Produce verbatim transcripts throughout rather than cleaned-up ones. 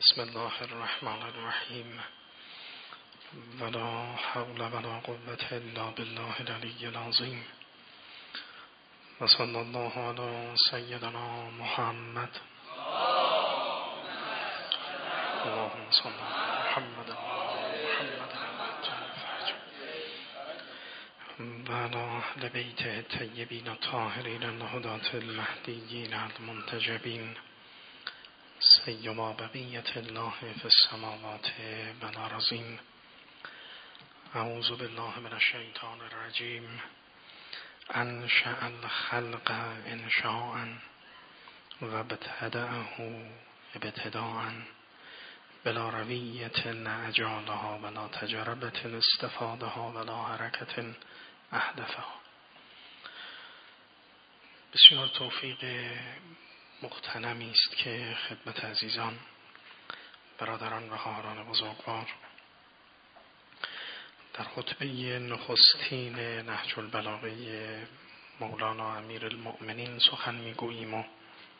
بسم الله الرحمن الرحیم ولا حول ولا قوة الا بالله العلی العظیم و صلی الله علی سیدنا محمد اللهم صل علی محمد و علی اهل بیته الطیبین الطاهرین الهداة المهدیین المنتجبین سیما بقیت الله فی السماوات والارضین. اعوذ بالله من الشیطان الرجیم. انشأ الخلق انشاء و ابتدأه ابتداء بلا رویة اجالها ولا تجربة استفادها ولا حرکة احدثها. بسیار توفیق مغتنمی است که خدمت عزیزان، برادران و خواهران بزرگوار، در خطبه نخستین نهج البلاغه مولانا امیر المؤمنین سخن میگوییم و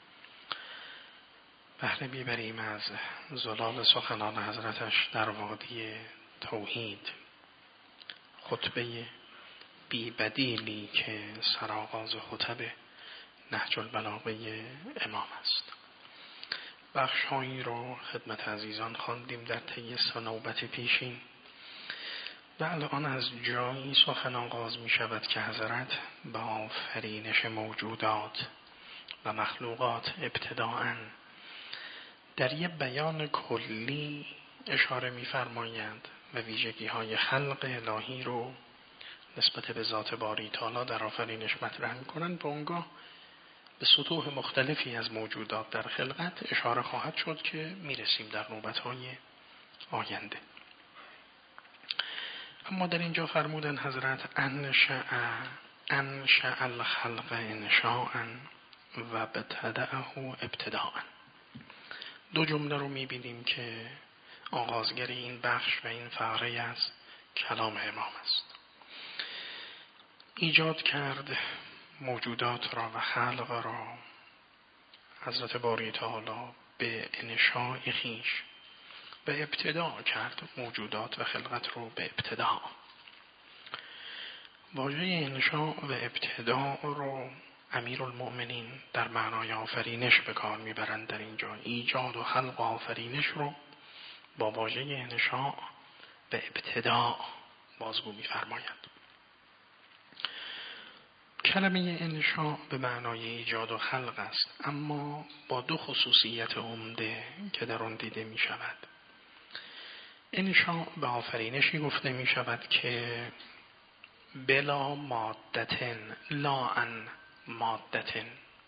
بهره میبریم از زلال سخنان حضرتش در وادی توحید، خطبه بی بدیلی که سرآغاز خطب نهج البلاغه امام است. بخش‌هایی رو خدمت عزیزان خواندیم در طی سه نوبت پیشین و الان از جایی سخن آغاز می شود که حضرت به آفرینش موجودات و مخلوقات ابتداءً در یک بیان کلی اشاره می فرمایند و ویژگی های خلق الهی رو نسبت به ذات باری تعالی در آفرینش مطرح می کنند. به اونگاه به سطوح مختلفی از موجودات در خلقت اشاره خواهد شد که میرسیم در نوبت‌های آینده. اما در اینجا فرمودن حضرت انشأ انشأ الخلق انشاء و ابتدأه ابتداء. دو جمله رو میبینیم که آغازگری این بخش و این فقره از کلام امام است. ایجاد کرد موجودات را و خلق را حضرت باری تعالی به انشاء خویش و ابتداء کرد موجودات و خلقت رو به ابتداء. واژه انشاء و ابتداء رو امیر المؤمنین در معنای آفرینش به کار میبرند. در اینجا ایجاد و خلق و آفرینش رو با واژه انشاء و ابتداء بازگو میفرمایند. کلمه انشاء به معنای ایجاد و خلق است، اما با دو خصوصیت عمده که در آن دیده می شود. انشاء به آفرینشی گفته می شود که بلا مادتن لا ان مادتن،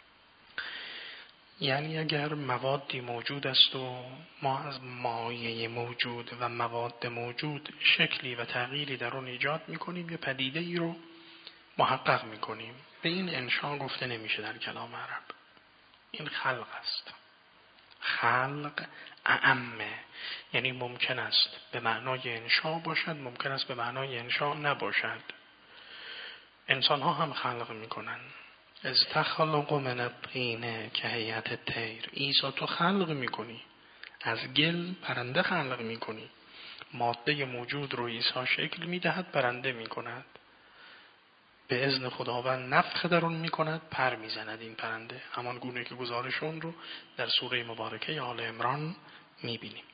یعنی اگر موادی موجود است و ما از مایه موجود و مواد موجود شکلی و تغییری در آن ایجاد می کنیم، یه پدیده ای رو محقق میکنیم، به این انشاء گفته نمیشه در کلام عرب. این خلق است. خلق اعمه، یعنی ممکن است به معنای انشاء باشد، ممکن است به معنای انشاء نباشد. انسان ها هم خلق میکنن. از تخلق من الطین که هیئت الطیر. عیسی تو خلق میکنی، از گل پرنده خلق میکنی. ماده موجود رو عیسی شکل میدهد، پرنده میکند. به اذن خداوند نفخ در اون میکند، پر میزند این پرنده، همان گونه که گزارش اون رو در سوره مبارکه آل عمران میبینیم.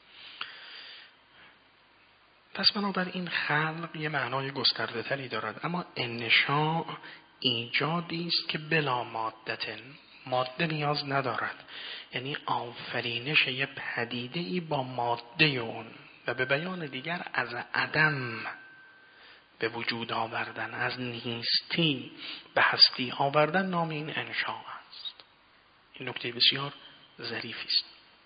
پس بنابراین خلق یه معنای گسترده تری دارد، اما انشاء ایجادی است که بلا مادتن، ماده نیاز ندارد، یعنی آفرینش یه پدیده ای با ماده اون و به بیان دیگر از عدم به وجود آوردن، از نیستی به هستی آوردن، نام این انشاء است. این نکته بسیار ظریفی است.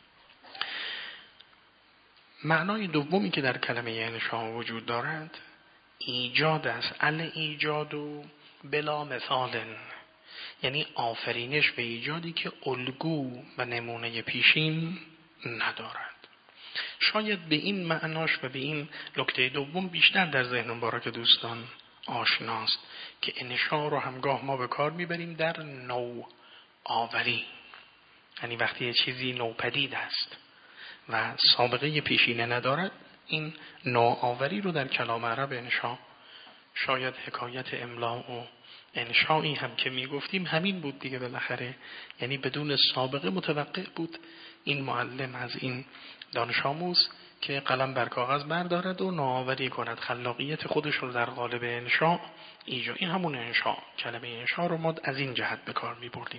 معنای دومی که در کلمه انشاء وجود دارد ایجاد است. ال ایجاد و بلا مثال، یعنی آفرینش به ایجادی که الگو و نمونه پیشین ندارد. شاید به این معناش و به این نکته دوم بیشتر در ذهن مبارک دوستان آشناست که انشاء رو همگاه ما به کار میبریم در نو آوری، یعنی وقتی یه چیزی نوپدید است و سابقه پیشینه ندارد، این نوآوری رو در کلام عرب انشا، شاید حکایت املا و انشایی هم که میگفتیم همین بود دیگه بالاخره، یعنی بدون سابقه متوقع بود این معلم از این دانش آموز که قلم بر کاغذ بردارد و نوآوری کند، خلاقیت خودش رو در قالب انشا ایجاد. این همون انشا، کلمه انشا رو ما از این جهت به کار می بردیم.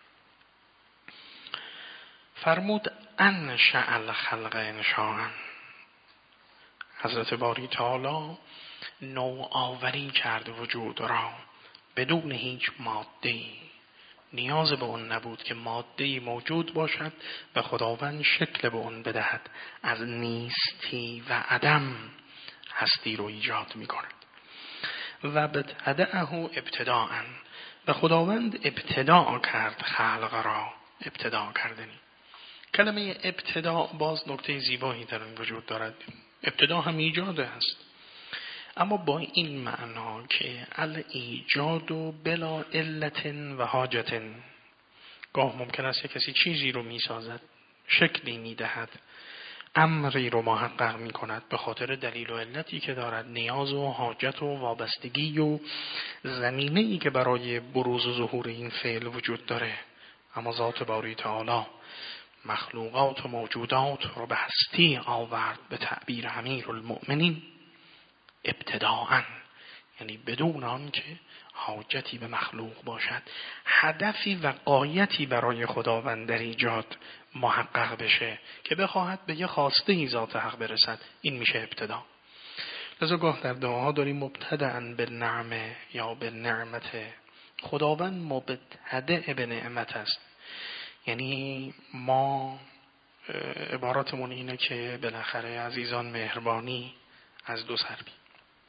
فرمود انشأ الخلق انشاء، حضرت باری تعالی نوآوری کرد وجود را بدون هیچ ماده‌ای. نیاز به اون نبود که ماده‌ای موجود باشد و خداوند شکل به اون بدهد. از نیستی و عدم هستی رو ایجاد می کند. و بدأه ابتداء، و خداوند ابتداء کرد خلق را. ابتداء کردنی، کلمه ابتداء باز نکته زیبایی در این وجود دارد. ابتدا هم ایجاد است، اما با این معنا که الایجاد و بلا علت و حاجت. گاه ممکن است کسی چیزی رو میسازد، شکلی میدهد، امری رو محقق میکند به خاطر دلیل و علتی که دارد، نیاز و حاجت و وابستگی و زمینه‌ای که برای بروز و ظهور این فعل وجود داره. اما ذات باری تعالی مخلوقات و موجودات رو به هستی آورد به تعبیر امیرالمؤمنین ابتداءً، یعنی بدون آن که حاجتی به مخلوق باشد، هدفی و غایتی برای خداوند در ایجاد محقق بشه که بخواهد به یه خواسته ای ذات حق برسد. این میشه ابتدا. لذا گاه در دعاها داریم مبتدأً بالنعمه یا بالنعمت. خداوند مبتدأ به نعمت است، یعنی ما عباراتمون اینه که بالاخره عزیزان مهربانی از دو سر بی.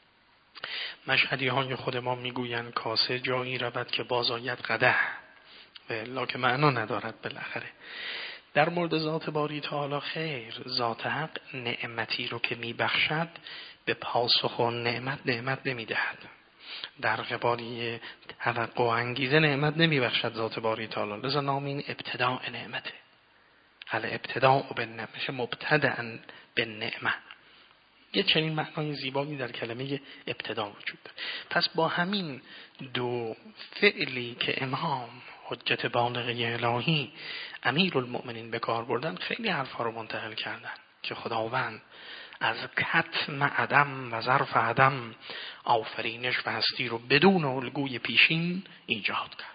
مشهدی های خود ما میگوین کاسه جایی رود که باز آید قدح، و الا که معنا ندارد. بالاخره در مورد ذات باری تعالی خیر، ذات حق نعمتی رو که میبخشد به پاسخ و نعمت نعمت نمیدهد، در قبالی توقع و انگیزه نعمت نمیبخشد ذات باری تعالی. لذا نام این ابتداء نعمته. حالا ابتداء بالنعمه، مبتدأ بالنعمه. یه چنین معنای زیبایی در کلمه ابتدا وجود داره. پس با همین دو فعلی که امام حجت بالغه الهی امیرالمؤمنین به کار بردن، خیلی حرفا رو منتقل کردن که خداوند از کتم عدم و ظرف عدم آفرینش و هستی رو بدون الگوی پیشین ایجاد کرد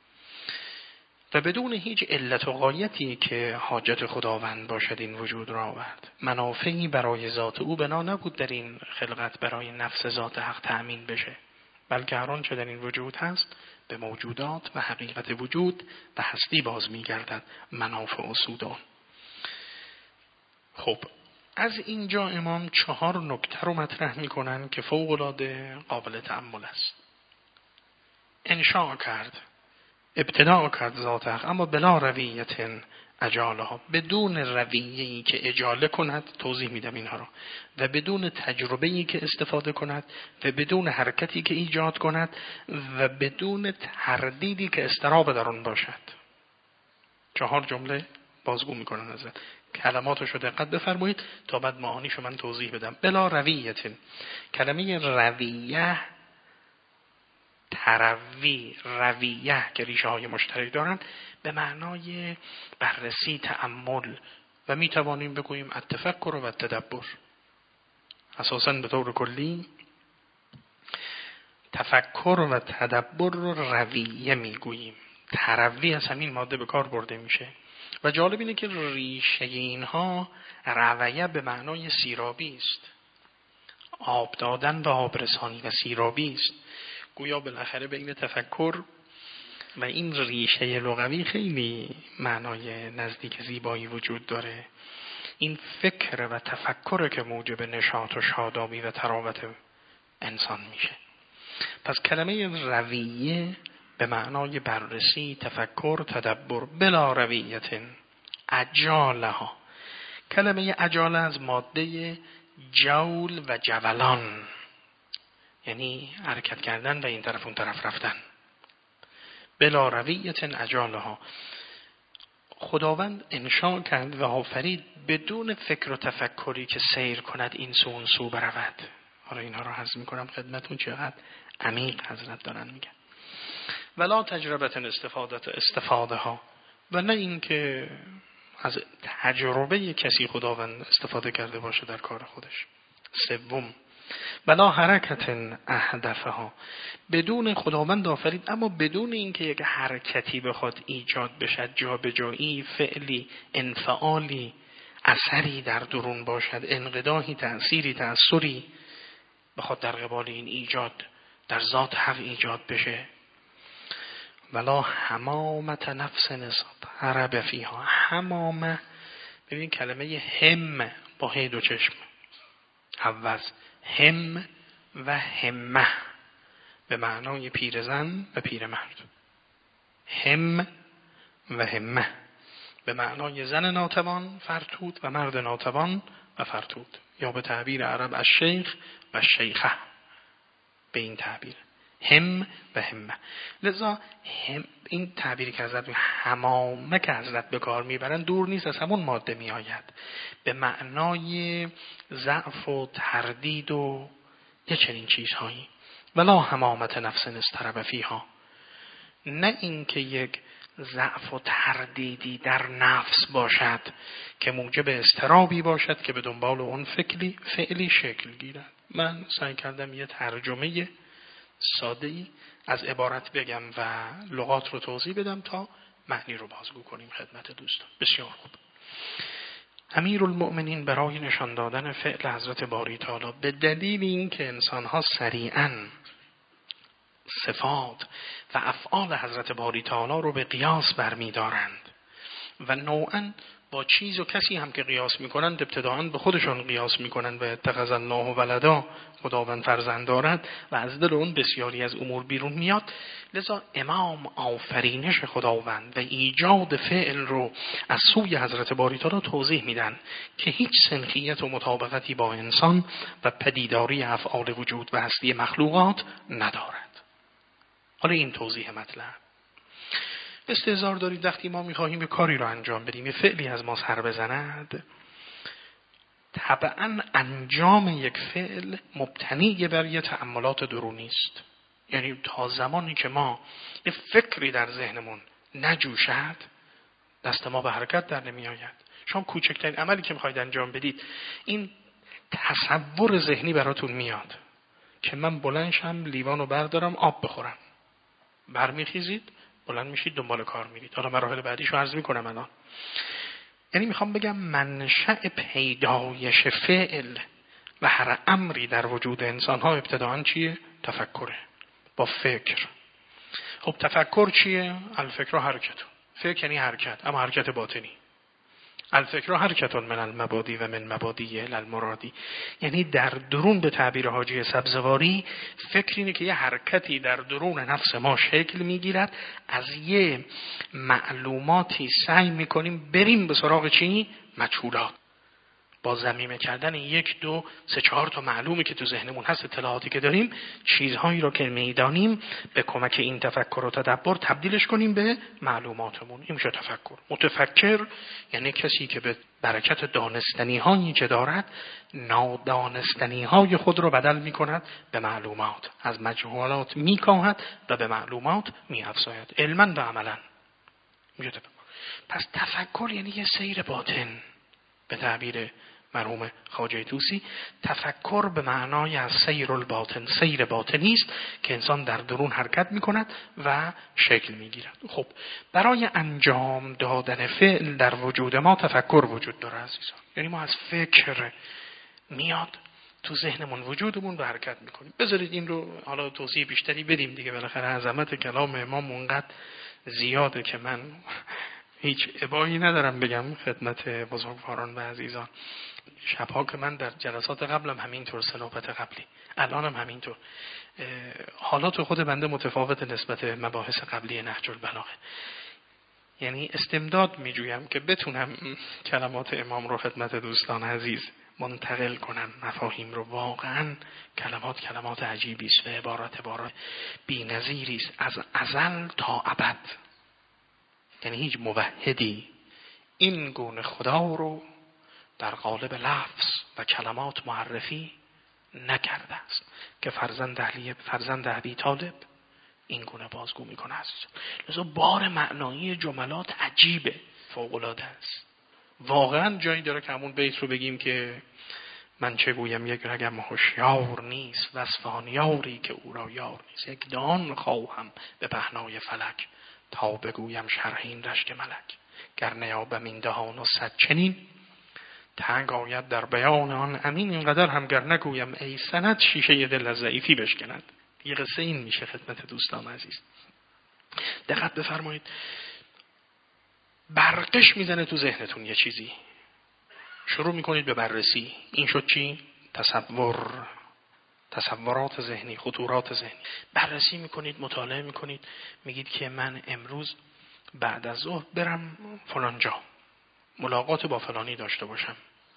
و بدون هیچ علت و غایتی که حاجت خداوند باشد این وجود را آورد. منافعی برای ذات او بنا نبود در این خلقت برای نفس ذات حق تأمین بشه، بلکه هر آنچه در این وجود هست به موجودات و حقیقت وجود و هستی باز می‌گردد، منافع و سود. خب از اینجا امام چهار نکته رو مطرح می‌کنن که فوق‌العاده قابل تأمل است. انشاء کرد، ابتداء کرد ذات حق، اما بلا رویت اجالها، بدون رویه‌ای که اجاله کند، توضیح میدم اینها رو، و بدون تجربه‌ای که استفاده کند، و بدون حرکتی که ایجاد کند، و بدون تردیدی که استراب در آن باشد. چهار جمله بازگو میکنن ازت، کلماتشو دقت بفرمایید تا بعد معانیشو من توضیح بدم. بلا رویت، کلمه رویه تروی، رویه که ریشه های مشترک دارن، به معنای بررسی، تأمل، و می توانیم بگوییم التفکر و التدبر. اساساً به طور کلی تفکر و تدبر رو رویه می گوییم. تروی از همین ماده به کار برده میشه و جالب اینه که ریشه اینها رویه به معنای سیرابی است، آب دادن و آبرسانی و سیرابی است. گویا بالاخره بین تفکر و این ریشه لغوی خیلی معنای نزدیک زیبایی وجود داره. این فکر و تفکر که موجب نشاط و شادابی و تراوت انسان میشه. پس کلمه رویه به معنای بررسی، تفکر، تدبر. بلا رویت اجالها، کلمه اجاله از ماده جول و جولان، یعنی حرکت کردن و این طرف اون طرف رفتن. بلا رویت اجالها، خداوند انشاء کرد و آفرید بدون فکر و تفکری که سیر کند این سو اون سو برود. حالا اینها رو عرض میکنم خدمتون چقدر عمیق حضرت دارن میگن. ولا تجربه استفاده استفاده ها، و نه اینکه از تجربه کسی خداوند استفاده کرده باشه در کار خودش. سوم، ولا حرکت اهدافه ها، بدون خداوند آفرید اما بدون اینکه یک حرکتی بخواد ایجاد بشد، جابجایی، فعلی، انفعالی، اثری در درون باشد، انقداحی، تأثیری، تأثری بخواد در قبال این ایجاد در ذات حق ایجاد بشه. ولا حمامت نفس نصب فیها. حمامه، ببین کلمه هم با هی دو چشم حوض، هم و همه به معنای پیرزن و پیرمرد. هم و همه به معنای زن ناتوان فرتود و مرد ناتوان و فرتود، یا به تعبیر عرب از شیخ و شیخه، به این تعبیر هم و همه. لذا هم، این تعبیری که حضرت حمامه که حضرت به کار میبرن دور نیست از همون ماده می آید، به معنای ضعف و تردید و یه چنین چیزهایی. ولا حمامت نفس استرب فیها، نه اینکه یک ضعف و تردیدی در نفس باشد که موجب اضطرابی باشد که به دنبال اون فکری فعلی شکل گیرد. من سعی کردم یه ترجمه ساده‌ای از عبارت بگم و لغات رو توضیح بدم تا معنی رو بازگو کنیم خدمت دوستان. بسیار خوب. امیرالمؤمنین برای نشان دادن فعل حضرت باری تعالی به دلیل اینکه انسان‌ها سریعاً صفات و افعال حضرت باری تعالی رو به قیاس برمی‌دارند و نوعاً با چیز و کسی هم که قیاس میکنند ابتداعاً به خودشون قیاس میکنند و اتخذ الله ولدا، خداوند فرزند دارد و از دل اون بسیاری از امور بیرون میاد. لذا امام آفرینش خداوند و ایجاد فعل رو از سوی حضرت باری تعالی توضیح میدن که هیچ سنخیت و مطابقتی با انسان و پدیداری افعال وجود و هستی مخلوقات ندارد. حالا این توضیح مطلب. استهزار دارید وقتی ما میخواهیم یه کاری رو انجام بدیم، یه فعلی از ما سر بزند، طبعا انجام یک فعل مبتنی بر یه تأملات درونی است. یعنی تا زمانی که ما یه فکری در ذهنمون نجوشد دست ما به حرکت در نمی آید. شما کوچکترین عملی که میخواید انجام بدید، این تصور ذهنی براتون میاد که من بلند شم لیوانو بردارم آب بخورم، برمیخیزید بلند میشید دنبال کار میرید. حالا مراحل بعدیشو عرض میکنم الان. یعنی میخوام بگم منشأ پیدایش فعل و هر امری در وجود انسان ها ابتداعاً چیه؟ تفکره، با فکر. خب تفکر چیه؟ الفکر حرکت. فکر یعنی حرکت، اما حرکت باطنی. الفکر حرکت من المبادی و من مبادی المرادی، یعنی در درون به تعبیر حاجی سبزواری فکر اینه که یه حرکتی در درون نفس ما شکل میگیرد، از یه معلوماتی سعی میکنیم بریم به سراغ چی؟ مجهولات. با ضمیمه کردن یک دو سه چهار تا معلومی که تو ذهنمون هست، اطلاعاتی که داریم، چیزهایی رو که میدانیم به کمک این تفکر و تدبر تبدیلش کنیم به معلوماتمون. این میشه تفکر. متفکر یعنی کسی که به برکت دانستنی هایی که دارد نادانستنی های خود رو بدل میکند به معلومات، از مجهولات میکاهد و به معلومات میافزاید، علما و عملا. میشه تفکر. پس تفکر یعنی یه سیر باطن. به تعبیر مرحوم خواجه طوسی، تفکر به معنای از سیر الباطن، سیر باطنی است که انسان در درون حرکت می کند و شکل می گیرد. خب برای انجام دادن فعل در وجود ما تفکر وجود داره عزیزان. یعنی ما از فکر میاد تو ذهنمون وجودمون رو حرکت می کنیم. بذارید این رو حالا توضیح بیشتری بدیم دیگه، بالاخره عظمت کلام امام اونقدر زیاده که من هیچ ابایی ندارم بگم خدمت بزرگواران و عزیزان. شبها که من در جلسات قبلم همینطور، سه نوبت قبلی، الانم همینطور، حالات خود بنده متفاوت نسبت مباحث قبلی نهج البلاغه. یعنی استمداد میجویم که بتونم کلمات امام رو خدمت دوستان عزیز منتقل کنم، مفاهیم رو. واقعا کلمات کلمات عجیبی است و عبارت عبارت بی‌نظیری است از ازل تا ابد. یعنی هیچ موحدی این گونه خدا رو در قالب لفظ و کلمات معرفی نکرده است که فرزند اهلی فرزند ابی طالب این گونه بازگو میکنه است. لذا بار معنایی جملات عجیبه، فوق العاده است. واقعا جایی داره که همون بیت رو بگیم که من چه گویم یک رگم هوشیار نیست، وصفان یاری که او را یار نیست. یک دان خواهم به پهنای فلک، تا بگویم شرح این رشک ملک. گر نیابم این دهان و صد چنین، تنگ آید در بیان آن امین. اینقدر هم گر نگویم ای سند، شیشه دل از ضعیفی بشکند. یه قصه این میشه خدمت دوستان عزیز. دقت بفرمایید، برقش میزنه تو ذهنتون یه چیزی، شروع میکنید به بررسی. این شد چی؟ تصور، تصورات ذهنی، خطورات ذهنی. بررسی میکنید، مطالعه میکنید، میگید که من امروز بعد از ظهر برم فلان جا، ملاقات با فلانی داشته باشم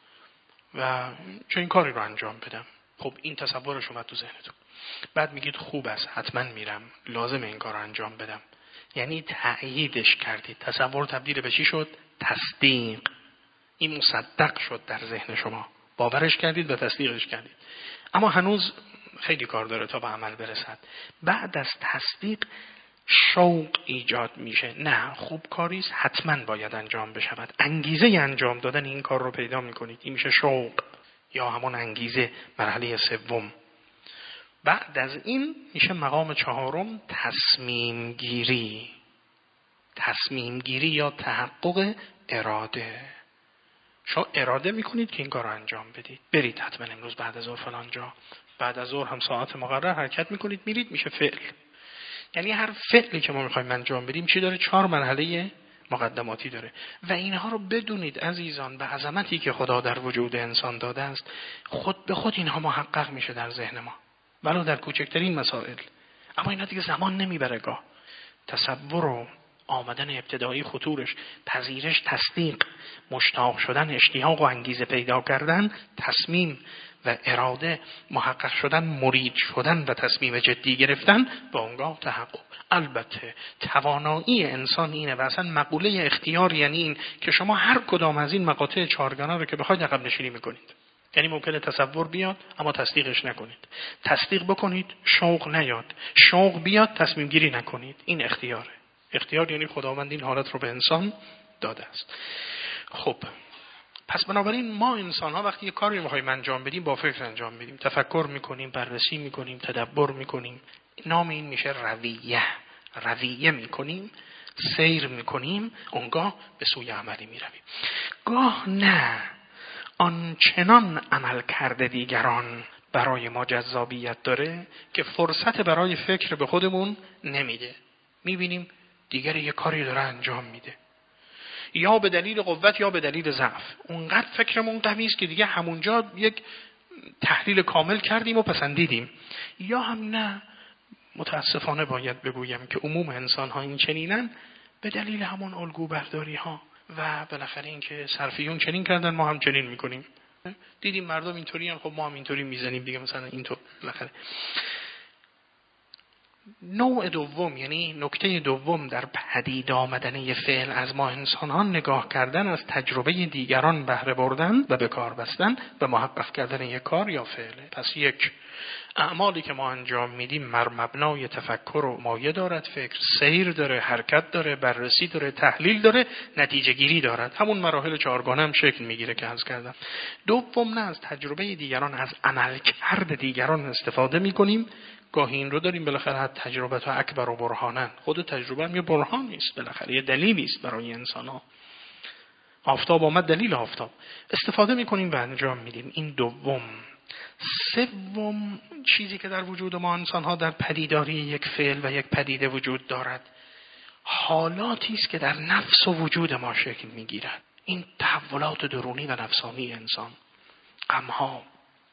و چه این کاری رو انجام بدم. خب این تصورش اومد تو ذهنتون. بعد میگید خوب است، حتما میرم، لازم این کار رو انجام بدم. یعنی تأییدش کردید. تصور تبدیل به چی شد؟ تصدیق. این مصدق شد در ذهن شما، باورش کردید و تصدیقش کردید. اما هنوز خیلی کار داره تا به عمل برسد. بعد از تصدیق شوق ایجاد میشه. نه خوب کاریست، حتما باید انجام بشود. انگیزه انجام دادن این کار رو پیدا میکنید. این میشه شوق یا همون انگیزه، مرحله سوم. بعد از این میشه مقام چهارم، تصمیم گیری. تصمیم گیری یا تحقق اراده. شما اراده میکنید که این کار رو انجام بدید. برید حتما امروز بعد از ظهر فلان جا. بعد از ظهر هم ساعت مقرر حرکت میکنید، میرید، میشه فعل. یعنی هر فعلی که ما میخوایم انجام بدیم چی داره؟ چهار مرحله مقدماتی داره. و اینها رو بدونید عزیزان، به عظمتی که خدا در وجود انسان داده است، خود به خود اینها محقق میشه در ذهن ما، ولو در کوچکترین مسائل. اما اینا دیگه زمان نمیبره. گاه تصور و آمدن ابتدایی خطورش، پذیرش، تصدیق، مشتاق شدن، اشتیاق و انگیزه پیدا کردن، تصمیم و اراده، محقق شدن، مرید شدن و تصمیم جدی گرفتن، به اونگاه تحقق. البته توانایی انسان اینه و اصلا مقوله اختیار یعنی این که شما هر کدام از این مقاطع چهارگانه رو که بخواید عقب نشینی میکنید. یعنی ممکنه تصور بیاد اما تصدیقش نکنید، تصدیق بکنید شوق نیاد، شوق بیاد تصمیم گیری نکنید. این اختیاره. اختیار یعنی خداوند این حالت رو به انسان داده است. خب پس بنابراین ما انسان ها وقتی یه کاری میخوایم انجام بدیم با فکر انجام بدیم، تفکر میکنیم، بررسی میکنیم، تدبر میکنیم. نام این میشه رویه. رویه میکنیم، سیر میکنیم، اونگاه به سوی عملی میرویم. گاه نه، آنچنان عمل کرده دیگران برای ما جذابیت داره که فرصت برای فکر به خودمون نمیده. میبینیم دیگر یه کاری داره انجام میده، یا به دلیل قوت یا به دلیل ضعف. اونقدر فکرمون قوی است که دیگه همونجا یک تحلیل کامل کردیم و پسندیدیم. یا هم نه، متاسفانه باید بگویم که عموم انسان ها این چنینن، به دلیل همون الگو برداری ها و بالاخره این که صرفیون چنین کردن ما هم چنین میکنیم. دیدیم مردم اینطوری ان، خب ما هم اینطوری میزنیم دیگه، مثلا اینطور. بالاخره نوع دوم، یعنی نکته دوم در پدید آمدن یه فعل از ما انسان‌ها، نگاه کردن از تجربه دیگران، بهره بردن و به کار بستن و محقق کردن یک کار یا فعله. پس یک، اعمالی که ما انجام میدیم مر مبنای تفکر و مایه دارد، فکر، سیر داره، حرکت داره، بررسی داره، تحلیل داره، نتیجه گیری دارد. همون مراحل چهارگانه هم شکل میگیره که عرض کردم. دوم، نه از تجربه دیگران، از عملکرد دیگران استفاده میکنیم. گاهی این رو داریم بالاخره تجربه تا اکبر و برهانن. خود تجربه هم یه برهان نیست، بالاخره یه دلیلی است برای انسان ها. آفتاب آمد، دلیل آفتاب. استفاده میکنیم و انجام میدیم. این دوم. سوم چیزی که در وجود ما انسان ها در پدیداری یک فعل و یک پدیده وجود دارد، حالاتی است که در نفس و وجود ما شکل میگیرد. این تحولات درونی و نفسانی انسان، غمها،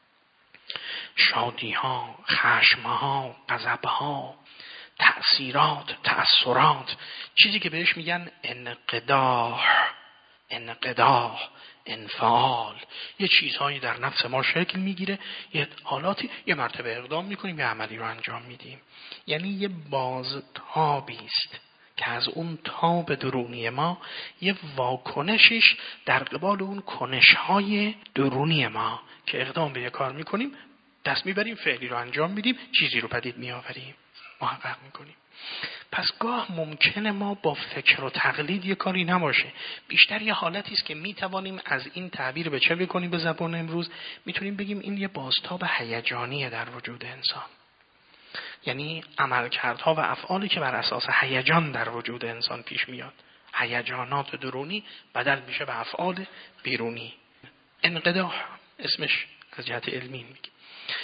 شادیها، خشمها، غضبها، تأثیرات، تأثرات، چیزی که بهش میگن انقداح، انقداح، انفعال. یه چیزهایی در نفس ما شکل میگیره، یه حالاتی، یه مرتبه اقدام میکنیم، یه عملی رو انجام میدیم. یعنی یه بازتابی است که از اون تاب درونی ما یه واکنشش در قبال اون کنش‌های درونی ما که اقدام به یه کار میکنیم، دست میبریم، فعلی رو انجام میدیم، چیزی رو پدید میآوریم، محقق میکنیم. پس گاه ممکنه ما با فکر و تقلید یه کاری نباشه، بیشتر یه حالتی است که میتوانیم از این تعبیر به چه بکنیم به زبان امروز، میتونیم بگیم این یه بازتاب هیجانیه در وجود انسان. یعنی عملکردها و افعالی که بر اساس هیجان در وجود انسان پیش میاد، هیجانات درونی بدل میشه به افعال بیرونی. انقداح اسمش از جهت علمی میگیم.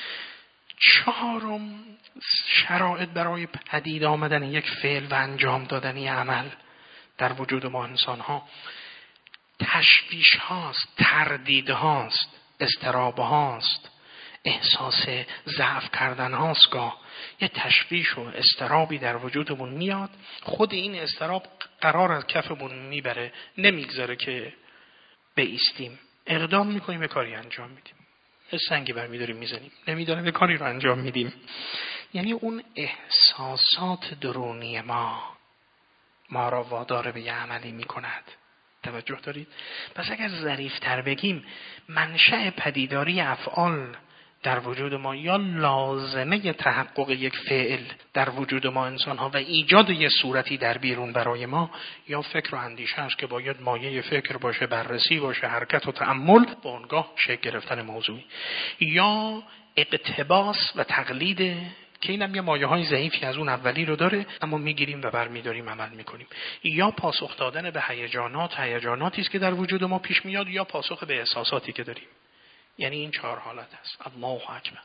چهارم شرایط برای پدید آمدن یک فعل و انجام دادن عمل در وجود ما انسان ها تشویش هاست، تردید هاست، اضطراب هاست، احساس ضعف کردن هاست. گاه یه تشویش و اضطرابی در وجودمون میاد، خود این اضطراب قرار از کفمون میبره، نمیگذاره که بایستیم، اقدام میکنیم، یه کاری انجام میدیم، یه سنگی برمیداریم میزنیم، نمیداریم یه کاری رو انجام میدیم. یعنی اون احساسات درونی ما ما را وادار به یه عملی میکند. توجه دارید؟ پس اگر ظریف‌تر بگیم، منشأ پدیداری افعال در وجود ما یا لازمه تحقق یک فعل در وجود ما انسان ها و ایجاد یه صورتی در بیرون برای ما، یا فکر و اندیشه است که باید مایه فکر باشه، بررسی باشه، حرکت و تأمل با اونگاه شکل گرفتن موضوعی، یا اقتباس و تقلید که اینم یه مایه های ضعیفی از اون اولی رو داره اما میگیریم و برمیداریم عمل میکنیم، یا پاسخ دادن به هیجانات، هیجاناتی است که در وجود ما پیش میاد، یا پاسخ به احساساتی که داریم. یعنی این چهار حالت است. الله اکبر.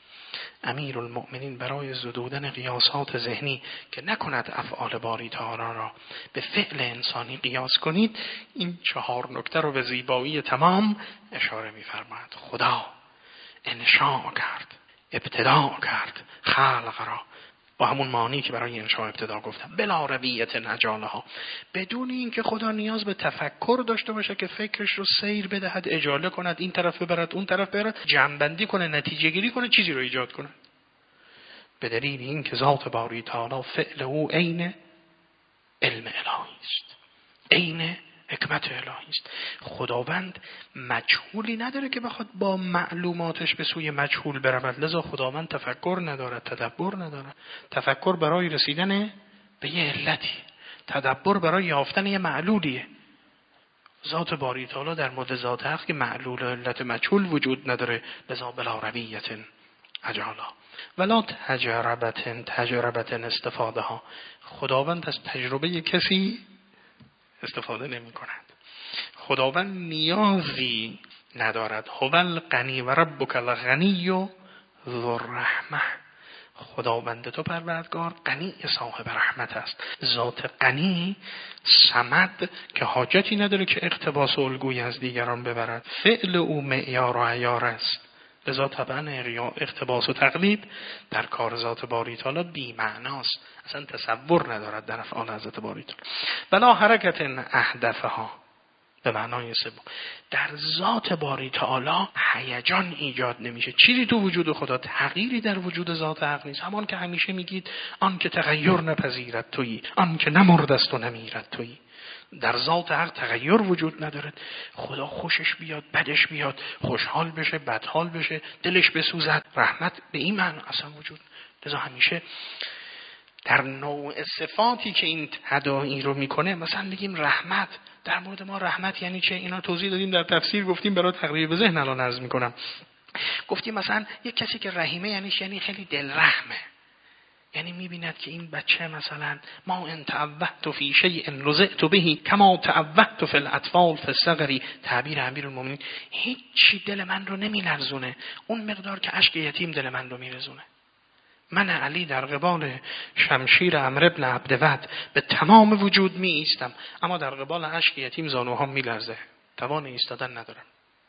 امیر المؤمنین برای زدودن قیاسات ذهنی که نکند افعال باری تعالی را به فعل انسانی قیاس کنید، این چهار نکته رو به زیبایی تمام اشاره می‌فرماید. خدا انشاء کرد، ابتدا کرد خلق را با همون معنی که برای انشاء ابتدا گفتم، بلا رویت نجالها، بدون اینکه خدا نیاز به تفکر داشته باشه که فکرش رو سیر بدهد، اجاله کند، این طرف ببرد اون طرف ببرد، جمع‌بندی کنه، نتیجه گیری کنه، چیزی رو ایجاد کنه. به دلیل این که ذات باری تعالی فعل او عین علم الهی است، عین حکمت الهی است. خداوند مجهولی نداره که بخواد با معلوماتش به سوی مجهول برود، لذا خداوند تفکر ندارد، تدبر ندارد. تفکر برای رسیدن به یه علتی، تدبر برای یافتن یه معلولیه. ذات باری تعالی در مورد ذات حق که معلول و علت مجهول وجود نداره، لذا بلا رویت اجالا ولا تجربتن تجربتن استفاده ها. خداوند از تجربه کسی استفاده نمی کند. خداوند نیازی ندارد. هو الغنی و ربک الغنی و ذو الرحمه. خداوند تو پروردگار غنی صاحب رحمت است، ذات غنی صمد که حاجتی نداره که اقتباس و الگویی از دیگران ببرد. فعل او معیار و عیار است، لذا طبعا اقتباس و تقلید در کار ذات باری تعالی بی معناست، اصلا تصور ندارد در افعال حضرت باری تعالی. بلا حرکت احدثها به معنای سوم، در ذات باری تعالی هیجان ایجاد نمیشه. چیزی تو وجود خدا، تغییری در وجود ذات حق نیست. همان که همیشه میگید آن که تغییر نپذیرد تویی، آن که نمرده است و نمیرد تویی. در ذات حق تغییر وجود ندارد. خدا خوشش بیاد، بدش بیاد، خوشحال بشه، بدحال بشه، دلش بسوزد، رحمت به این معنی اصلا وجود. لذا همیشه در نوع صفاتی که این تداعی رو میکنه، مثلا بگیم رحمت، در مورد ما رحمت یعنی چه؟ اینا توضیح دادیم در تفسیر، گفتیم برای تقریب ذهن الان عرض میکنم. گفتیم مثلا یک کسی که رحیمه یعنی یعنی خیلی دل رحمه، یعنی میبیند که این بچه مثلا ما ان تعوهت فی شیء لزعت به کما تعوهت فی الاطفال فی الصغر، تعبیر امیرالمومنین، هیچی دل من رو نمیلرزونه اون مقدار که اشک یتیم دل من رو میرزونه. من علی در قبال شمشیر عمرو بن عبدود به تمام وجود می ایستم، اما در قبال اشک یتیم زانوهام می لرزه، توان ایستادن ندارم.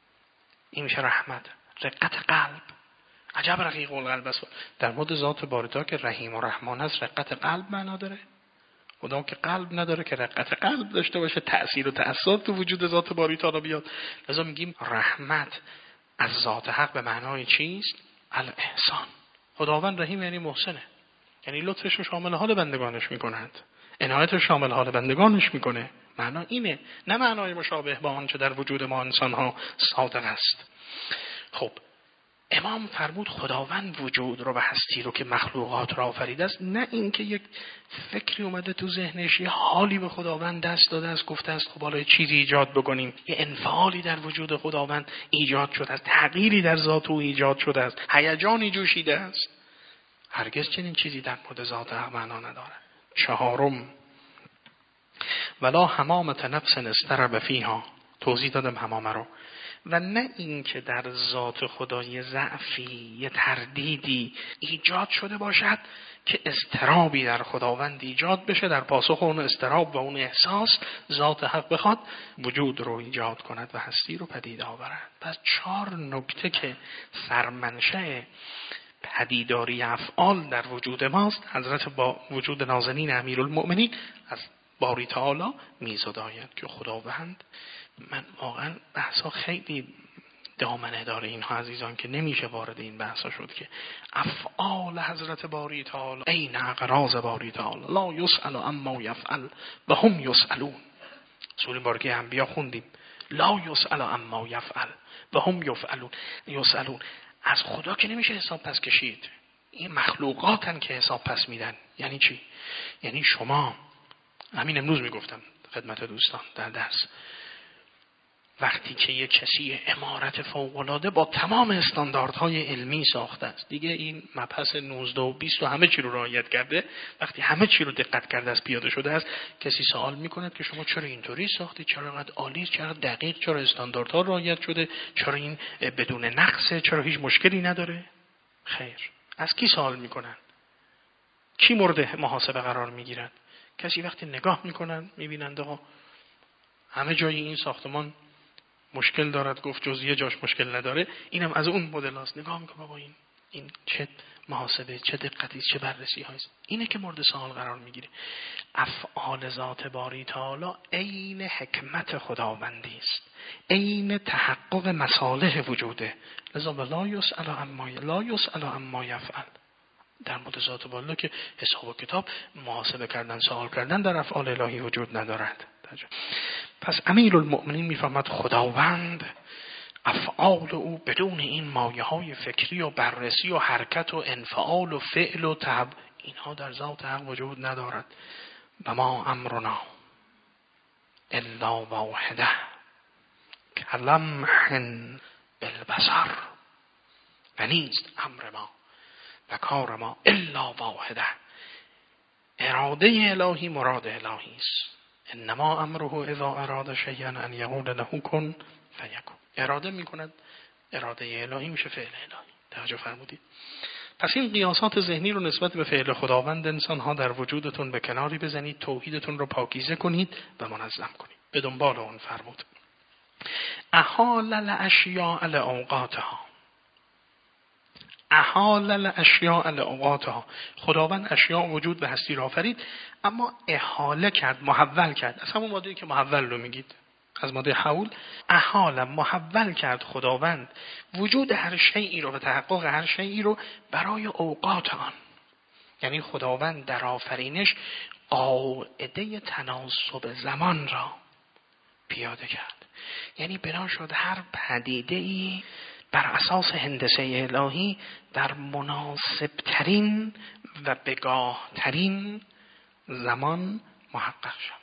این میشه رحمت، رقت قلب. عجب رقیق القلب است. در مورد ذات بارتا که رحیم و رحمان است، رقت قلب معنا داره. خدا که قلب نداره که رقت قلب داشته باشه، تأثیر و تأثیر تو وجود ذات باری تعالی بیاد. لذا میگیم رحمت از ذات حق به معنای چیست؟ الاحسان. خداوند رحیم یعنی محسنه، یعنی لطفش رو شامل حال بندگانش میکند. عنایت شامل حال بندگانش میکنه. معنا اینه، نه معنای مشابه با آنچه در وجود ما انسان ها صادق است. خب امام فرمود خداوند وجود رو و هستی رو که مخلوقات را آفریده است، نه اینکه یک فکری اومده تو ذهنش، یه حالی به خداوند دست داده است، گفته است خب حالا چیزی ایجاد بکنیم، یه انفعالی در وجود خداوند ایجاد شده است، تغییری در ذات او ایجاد شده است، هیجانی جوشیده است. هرگز چنین چیزی در مورد ذات حق معنا ندارد. چهارم، ولا حمامت نفس استرب فیها، توضیح دادم حمامه رو، و نه این که در ذات خدا یه ضعفی، یه تردیدی ایجاد شده باشد که اضطرابی در خداوند ایجاد بشه، در پاسخ اون اضطراب و اون احساس ذات حق بخواد وجود رو ایجاد کند و هستی رو پدید آورد. پس چهار نکته که سرمنشأ پدیداری افعال در وجود ماست، حضرت با وجود نازنین امیرالمؤمنین از باری تعالی میزداید که خداوند، من واقعا بحثا خیلی دامنه داره اینها عزیزان که نمیشه وارد این بحثا شد که افعال حضرت باری تعالی این اقراض باری تعالی لا یسأل اما یفعل و هم یسألون. سوره بارکه انبیا خوندیم لا یسأل اما یفعل و هم یفعلون یسألون. از خدا که نمیشه حساب پس کشید، این مخلوقاتن که حساب پس میدن. یعنی چی؟ یعنی شما، همین امروز میگفتم خدمت دوستان در درس، وقتی که یک کسی عمارت فوق‌العاده با تمام استانداردهای علمی ساخته است، دیگه این مبحث نوزده و بیست و همه چی رو رعایت کرده، وقتی همه چی رو دقت کرده است، پیاده شده است، کسی سوال میکند که شما چرا اینطوری ساختید، چرا اینقدر عالی، چرا دقیق، چرا استانداردها رعایت شده، چرا این بدون نقصه، چرا هیچ مشکلی نداره؟ خیر، از کی سوال میکنن؟ کی مورد محاسبه قرار میگیرن؟ کسی وقتی نگاه میکنن میبینند آقا همه جای این ساختمان مشکل دارد، گفت جز یه جاش مشکل نداره، اینم از اون مدل هاست، نگاه میکنه بابا این این چه محاسبه، چه دقتی، چه بررسی هاست، اینه که مورد سوال قرار میگیره. افعال ذات باری تعالی عین حکمت خداوندی است، عین تحقق مصالح وجوده. لذا لا یسأل عما لا یسأل عما یفعل. در مورد ذات بالا که حساب و کتاب، محاسبه کردن، سوال کردن در افعال الهی وجود ندارد. پس امیرالمؤمنین میفهمد خداوند افعال او بدون این مایه های فکری و بررسی و حرکت و انفعال و فعل و تب، اینها در ذات حق وجود ندارد. و ما امرنا الا واحده کلمح بالبصر، و نیست امر ما و کار ما الا واحده. اراده الهی مراد الهی است. انما امره اذا اراد شیئا ان یقول له کن فیکون. اراده میکند، اراده الهی میشه فعل الهی. توجه فرمودید؟ پس این قیاسات ذهنی رو نسبت به فعل خداوند انسان ها در وجودتون به کناری بزنید، توحیدتون رو پاکیزه کنید و منظم کنید. به دنبال اون فرمود احال الاشیاء لاوقاتها، احال الاشیاء لاوقاتها. خداوند اشیاء وجود به هستی را آفرید، اما احاله کرد، محول کرد. از همون ماده‌ای که محول رو میگید، از ماده حول. احال، محول کرد خداوند وجود هر شیئی رو و تحقق هر شیئی رو برای اوقات آن. یعنی خداوند در آفرینش قاعده تناسب زمان را پیاده کرد. یعنی بنا شد هر پدیده‌ای بر اساس هندسه الهی در مناسب ترین و بگاه ترین زمان محقق شود.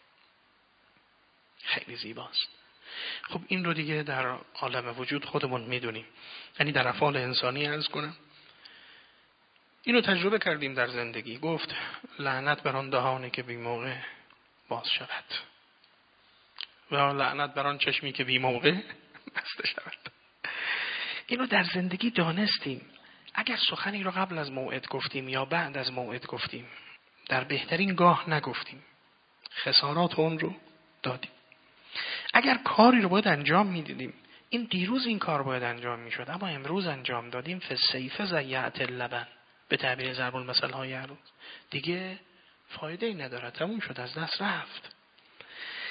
خیلی زیباست. خب این رو دیگه در عالم وجود خودمون میدونیم. یعنی در افعال انسانی عرض کنم، اینو تجربه کردیم در زندگی. گفت لعنت بر آن دهانی که بی موقع باز شود و لعنت بر آن چشمی که بی موقع بسته شود. اینو در زندگی دانستیم. اگر سخنی رو قبل از موعد گفتیم یا بعد از موعد گفتیم، در بهترین گاه نگفتیم، خسارات اون رو دادیم. اگر کاری رو باید انجام میدیدیم، این دیروز این کار باید انجام میشد اما امروز انجام دادیم، فالسیف ضیعت اللبن، به تعبیر ضرب المثل های عروض، دیگه فایده ای نداره، تموم شد، از دست رفت.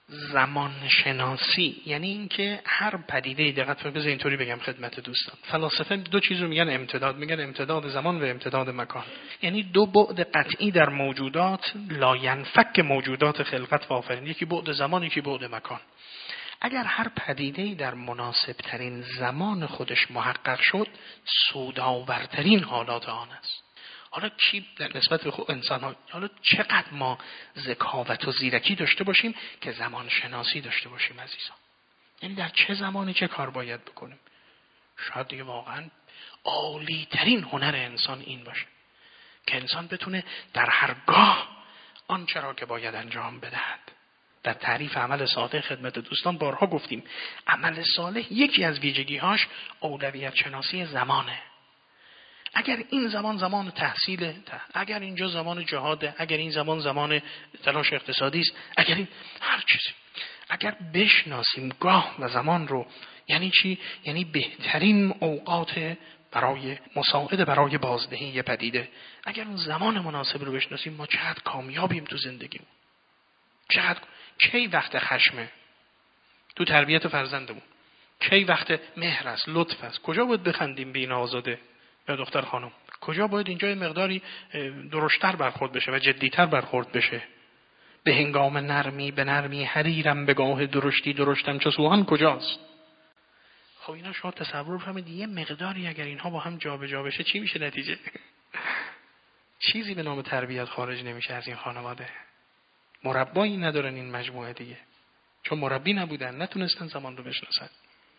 زمان شناسی یعنی اینکه هر پدیده، دقت کنید بذار اینطوری بگم خدمت دوستان، فلاسفه دو چیز رو میگن امتداد، میگن امتداد زمان و امتداد مکان. یعنی دو بعد قطعی در موجودات لاینفک موجودات خلقت و آفرین، یکی بعد زمان یکی بعد مکان. اگر هر پدیده‌ای در مناسب ترین زمان خودش محقق شد، سودآورترین حالات آن است. حالا کی در نسبت به خود انسان ها، حالا چقدر ما ذکاوت و زیرکی داشته باشیم که زمان شناسی داشته باشیم عزیزان. یعنی در چه زمانی چه کار باید بکنیم. شاید دیگه واقعا عالی ترین هنر انسان این باشه که انسان بتونه در هر گاه آنچه را که باید انجام بدهد. در تعریف عمل صالح خدمت دوستان بارها گفتیم عمل صالح یکی از ویژگی‌هاش اولویت شناسی زمانه. اگر این زمان زمان تحصیل، اگر اینجا زمان جهاده، اگر این زمان زمان تلاش اقتصادی است، اگر این هر چیزی، اگر بشناسیم گاه و زمان رو، یعنی چی؟ یعنی بهترین اوقات برای مساعده برای بازدهی پدیده. اگر اون زمان مناسب رو بشناسیم ما چقدر کامیابیم تو زندگیمون. چقدر کی وقت خشمه تو تربیت فرزندمون، کی وقت مهر است، لطف است، کجا باید بخندیم به این آزاده یا دختر خانم، کجا باید اینجا مقداری درشتر برخورد بشه و جدیتر برخورد بشه. به هنگام نرمی به نرمی حریرم، به گاه درشتی درشتم چو سوهان کجاست. خب اینا شما تصور بفرمایید یه مقداری اگر اینها با هم جابجا بشه چی میشه نتیجه؟ چیزی به نام تربیت خارج نمیشه از این خانواده. مربایی ندارن این مجموعه دیگه، چون مربی نبودن نتونستن زمان رو بشناسن.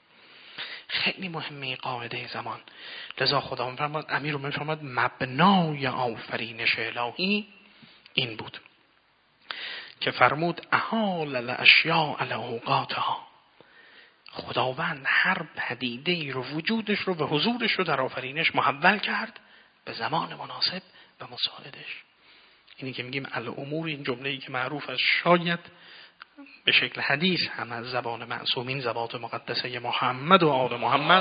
خیلی مهمه قاعده زمان. لذا خدا میفرماد، امیر رو میفرماد مبنای آفرینش الهی این بود که فرمود احال الاشیاء علی اوقاتها. خداوند هر پدیده ای رو، وجودش رو و حضورش رو در آفرینش محول کرد به زمان مناسب و مساعدش. اینی که میگیم الامور، این جمله‌ای که معروف است شاید به شکل حدیث هم از زبان معصومین ذوات مقدسه محمد و آل محمد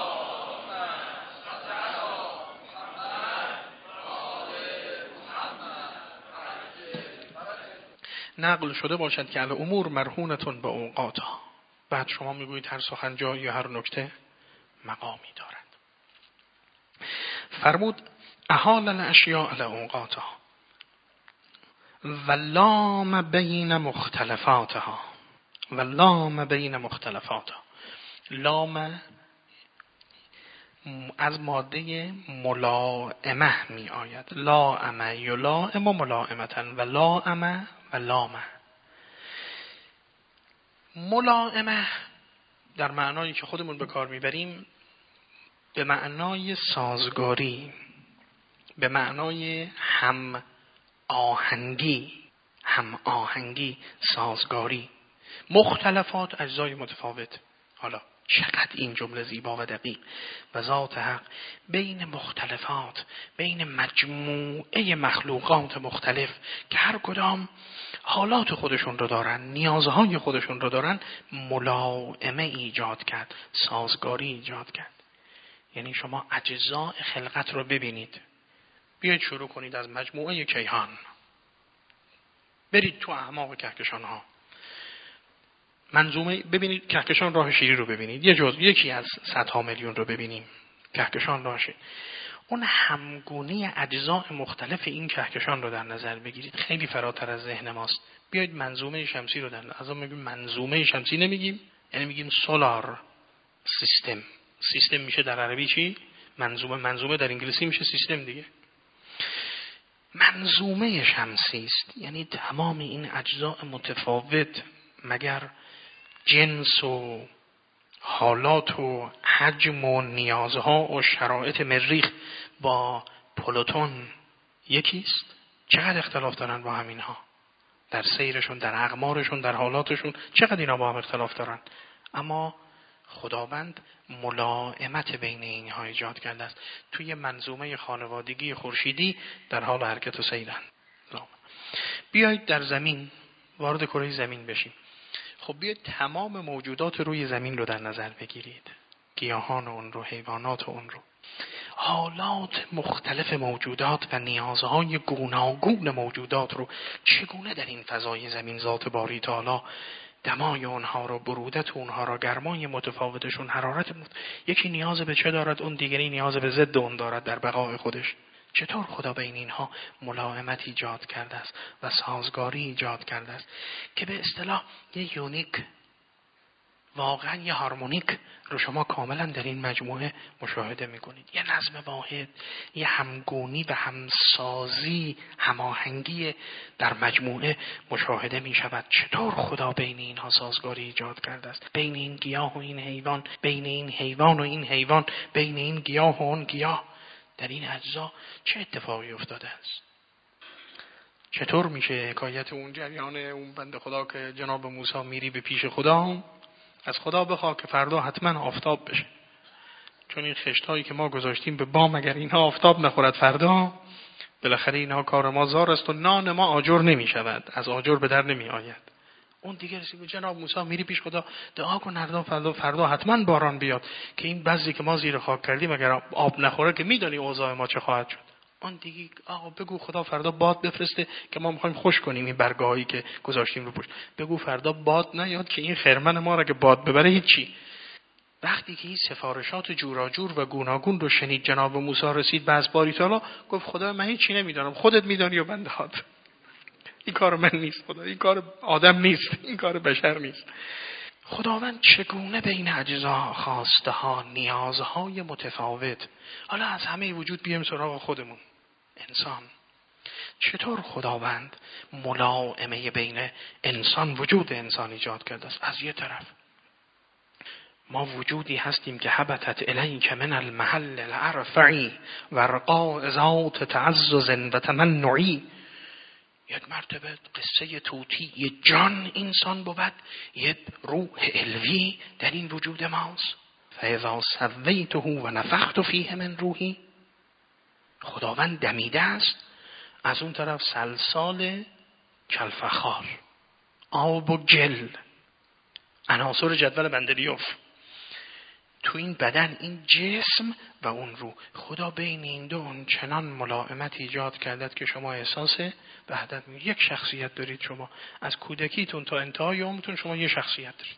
نقل شده باشد که الامور مرهونتون به اوقاتها. بعد شما میگویید هر سخن جایی و هر نکته مقامی دارد. فرمود احال الاشیاء علی اوقاتها و لام بین مختلفاتها و لام بین مختلفاتها. لام از ماده ملائمه می آید. لائمه یلائم و ملائمتن و لائمه و لامه. ملائمه در معنایی که خودمون به کار میبریم به معنای سازگاری، به معنای هم آهنگی، هم آهنگی، سازگاری. مختلفات اجزای متفاوت. حالا چقدر این جمله زیبا و دقیق. و ذات حق بین مختلفات، بین مجموعه مخلوقات مختلف که هر کدام حالات خودشون رو دارن، نیازهای خودشون رو دارن، ملائمه ایجاد کرد، سازگاری ایجاد کرد. یعنی شما اجزاء خلقت رو ببینید. بیایید شروع کنید از مجموعه کیهان، برید تو اعماق کهکشان ها، منظومه ببینید، کهکشان راه شیری رو ببینید، یه جزء یکی از صدها میلیون رو ببینیم، کهکشان راه شیری. اون همگونی اجزاء مختلف این کهکشان رو در نظر بگیرید، خیلی فراتر از ذهن ماست. بیایید منظومه شمسی رو در نظر میگیم. منظومه شمسی نمیگیم، یعنی میگیم سولار سیستم. سیستم میشه در عربی چی؟ منظومه. منظومه در انگلیسی میشه سیستم دیگه. منظومه شمسی است، یعنی تمام این اجزاء متفاوت، مگر جنس و حالات و حجم و نیازها و شرایط مریخ با پلوتون یکیست؟ چقدر اختلاف دارن با همینها در سیرشون، در اقمارشون، در حالاتشون، چقدر اینا با هم اختلاف دارن. اما خداوند ملائمت بین اینها ایجاد کرده است. توی منظومه خانوادگی خورشیدی در حال حرکت و سیرن. بیایید در زمین، وارد کره زمین بشیم. خب بیایید تمام موجودات روی زمین رو در نظر بگیرید، گیاهان اون رو، حیوانات اون رو، حالات مختلف موجودات و نیازهای گوناگون موجودات رو چگونه در این فضای زمین ذات باری تعالی دمای اونها رو، برودت اونها رو، گرمای متفاوتشون، حرارت مت... یکی نیاز به چه دارد، اون دیگری نیاز به ضد اون دارد در بقای خودش. چطور خدا بین اینها ملائمت ایجاد کرده است و سازگاری ایجاد کرده است که به اصطلاح یه یونیک، واقعا یه هارمونیک رو شما کاملا در این مجموعه مشاهده میکنید. یه نظم واحد، یه همگونی و همسازی، هماهنگی در مجموعه مشاهده میشود. چطور خدا بین اینها سازگاری ایجاد کرده است، بین این گیاه و این حیوان، بین این حیوان و این حیوان، بین این گیاه و اون گیاه، در این اجزا چه اتفاقی افتاده است؟ چطور میشه حکایت اون جریان اون بنده خدا که جناب موسی میری به پیش خدا، از خدا بخواه که فردا حتما آفتاب بشه، چون این خشتایی که ما گذاشتیم به بام اگر اینها آفتاب نخورد فردا، بالاخره اینها کار ما زار است و نان ما آجر نمی شود، از آجر به در نمی آید. اون دیگه رسید جناب موسی میری پیش خدا دعا کن فردا فردا فردا حتما باران بیاد که این بذری که ما زیر خاک کردیم اگر آب نخوره که میدونی اوضاع ما چه خواهد شد. اون دیگه آقا بگو خدا فردا باد بفرسته که ما میخوایم خوش کنیم این برگاهایی که گذاشتیم رو پشت. بگو فردا باد نیاد که این خرمن ما را که باد ببره هیچی. وقتی که این سفارشات جوراجور و گوناگون رو شنید جناب موسی رسید به اسباری تعالی، گفت خدا من هیچی نمیدونم، خودت میدونی و بنده هات. این کار من نیست خدا، این کار آدم نیست، این کار بشر نیست. خداوند چگونه بین اجزا، خواسته ها، نیازهای متفاوت، حالا از همه وجود بیایم سراغ خودمون انسان، چطور خداوند ملائمه بین انسان، وجود انسان ایجاد کرده است؟ از یه طرف ما وجودی هستیم که حبتت الیک من المحل الارفعی و رقاء ذات تعزز و تمنعی. یک مرتبه قصه توتی، یه جان انسان بود، یه روح الوی در این وجود ماست. فاذا سویته و نفخت فیه من روحی، خداوند دمیده است، از اون طرف سلسال کالفخار، آب و گل، عناصر جدول مندلیوف تو این بدن، این جسم و اون روح. خدا بین این دو اون چنان ملائمت ایجاد کرده که شما احساس وحدت می‌کنید. یک شخصیت دارید شما، از کودکیتون تا انتهای عمرتون شما یک شخصیت دارید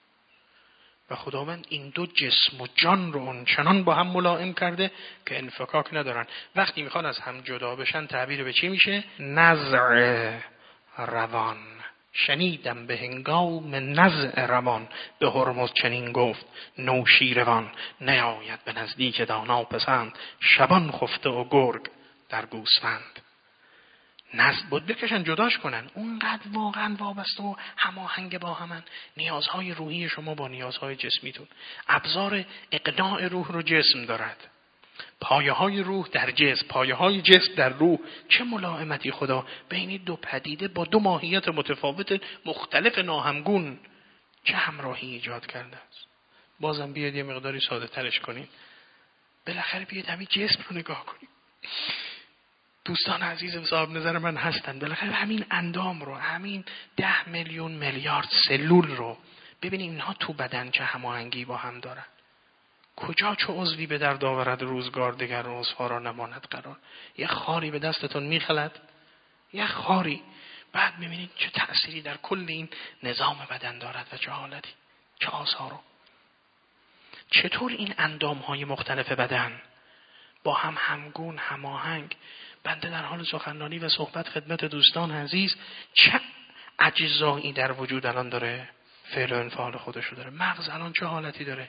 و خداوند این دو جسم و جان رو اون چنان با هم ملائم کرده که انفکاک ندارن. وقتی میخوان از هم جدا بشن تعبیر به چی میشه؟ نزع روان. شنیدم به هنگام نزع روان، به هرمز چنین گفت نوشیروان. نیاید به نزدیک دانا پسند، شبان خفته و گرگ در گوسفند. نزد بود بکشن جداش کنن، اونقدر واقعا وابسته و هماهنگ با همن. نیازهای روحی شما با نیازهای جسمیتون، ابزار اقناع روح رو جسم دارد، پایه های روح در جسم، پایه های جسم در روح. چه ملائمتی خدا بین دو پدیده با دو ماهیت متفاوت مختلف ناهمگون، چه همراهی ایجاد کرده است. بازم بیاید یه مقداری ساده ترش کنید، بالاخره بیاید همین جسم رو نگاه کنید. دوستان عزیز صاحب نظر من هستن، بالاخره همین اندام رو، همین ده میلیون میلیارد سلول رو ببینید اینها تو بدن چه هماهنگی با هم دارن. کجا چه عضوی به درد آورد روزگار دیگر عضوها را نماند قرار. یه خاری به دستتون میخلد، یه خاری، بعد میبینید چه تأثیری در کل این نظام بدن دارد و چه حالتی، چه آثارو. چطور این اندامهای مختلف بدن با هم همگون، هماهنگ. بنده در حال سخنرانی و صحبت خدمت دوستان عزیز، چه اجزایی در وجود الان داره فعل و انفعال خودشو داره. مغز الان چه حالتی داره،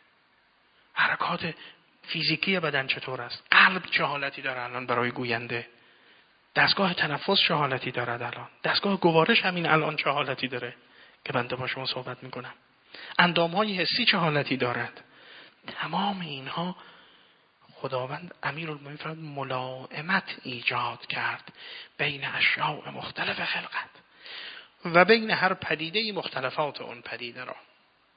حرکات فیزیکی بدن چطور است، قلب چه حالتی داره الان برای گوینده، دستگاه تنفس چه حالتی دارد الان، دستگاه گوارش همین الان چه حالتی داره که بنده با شما صحبت میکنم، اندامهای حسی چه حالتی دارد. تمام اینها خداوند امیرالمومنین فرمود ملائمت ایجاد کرد بین اشیاء مختلف خلقت و بین هر پدیده مختلفات اون پدیده را.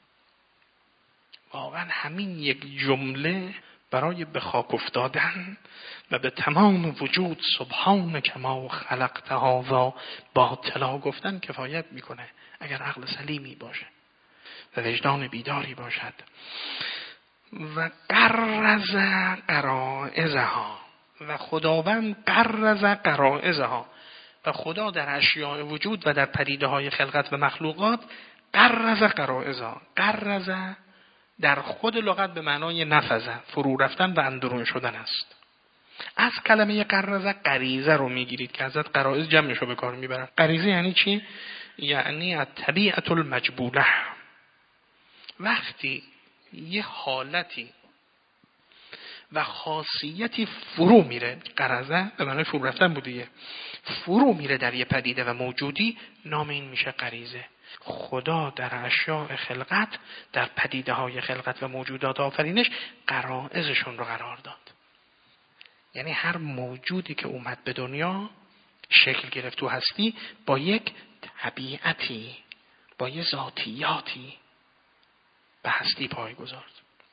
واقعا همین یک جمله برای به خاک افتادن و به تمام وجود سبحانک ما خلقت هذا باطلا گفتن کفایت میکنه، اگر عقل سلیمی باشه و وجدان بیداری باشد. و قرز قرائزها، و خداوند قرز قرائزها، و خدا در اشیاء وجود و در پدیده های خلقت و مخلوقات قرز قرائزا. قرز در خود لغت به معنای نفذ، فرو رفتن و اندرون شدن است. از کلمه قرز غریزه رو میگیرید که حضرت قرائز جمعش رو به کار میبرن. غریزه یعنی چی؟ یعنی الطبیعة المجبوله. وقتی یه حالتی و خاصیتی فرو میره، قرضه به معنی فرو رفتن بودیه، فرو میره در یه پدیده و موجودی، نام این میشه غریزه. خدا در اشیاء خلقت، در پدیده های خلقت و موجودات آفرینش غرایزشون رو قرار داد. یعنی هر موجودی که اومد به دنیا شکل گرفت تو هستی با یک طبیعتی، با یه ذاتیاتی به هستی پای گذارد.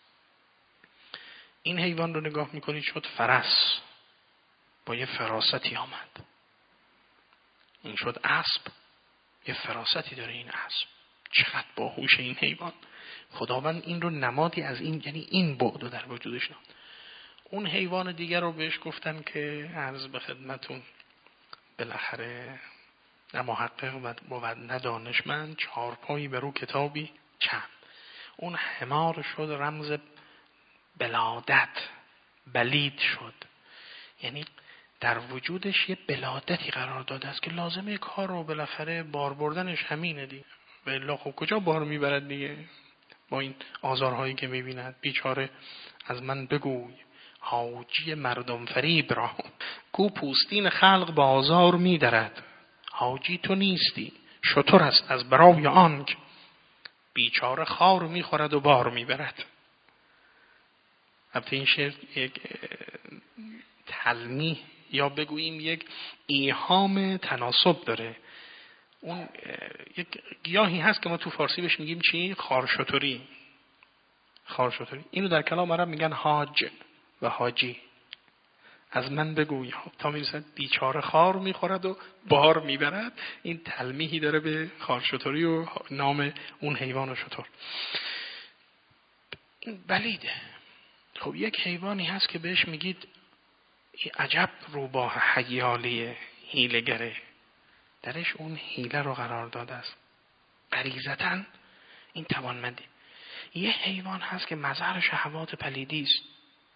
این حیوان رو نگاه میکنید شد فرس، با یه فراستی آمد. این شد اسب، یه فراستی داره این اسب. چقدر باهوش این حیوان. خداوند این رو نمادی از این، یعنی این بعد در وجودش داد. اون حیوان دیگر رو بهش گفتن که عرض به خدمتون بالاخره نه محقق و بود نه دانشمند، چهارپایی بر او کتابی چند. اون حمار شد رمز بلادت، بلید شد. یعنی در وجودش یه بلادتی قرار داده است که لازمه کار رو بالاخره بار بردنش همینه دیگه. و الا خب کجا بار میبرد دیگه با این آزارهایی که میبیند. بیچاره از من بگوی حاجی مردم فریب را، کو پوستین خلق با آزار میدرد. حاجی تو نیستی، شتر است از برای آنک بیچاره خار میخورد و بار میبرد. البته این شعر یک تلمیح یا بگوییم یک ایهام تناسب داره. اون یک گیاهی هست که ما تو فارسی بهش میگیم چی؟ خارشتری. خارشتری اینو در کلام عرب میگن حاج و حاجی. از من بگوی تا میرسد بیچاره خار میخورد و بار میبرد. این تلمیحی داره به خارشتری و نام اون حیوان شتر. این بلیده. خب یک حیوانی هست که بهش میگید عجب روباه حیالیه، حیله‌گره. درش اون حیله رو قرار داده است. غریزتاً این توانمندی. یه حیوان هست که مظهر شهوات پلیدی است.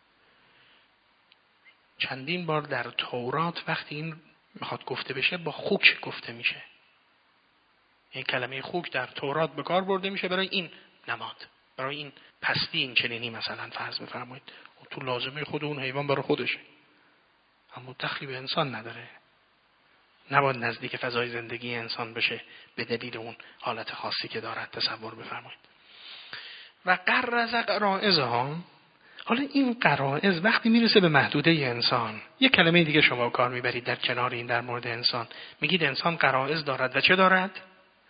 چندین بار در تورات وقتی این میخواد گفته بشه با خوک گفته میشه. این کلمه خوک در تورات به کار برده میشه برای این نماد، برای این پستی، این چنینی مثلا فرض بفرمایید. تو لازمه خود اون حیوان برای خودشه، اما دخلی به انسان نداره. نباید نزدیک فضای زندگی انسان بشه به دلیل اون حالت خاصی که دارد. تصور بفرمایید. و قرز قرائزها. حالا این قرائز وقتی میرسه به محدوده انسان، یک کلمه دیگه شما کار میبرید در کنار این در مورد انسان. میگید انسان قرائز دارد و چه دارد؟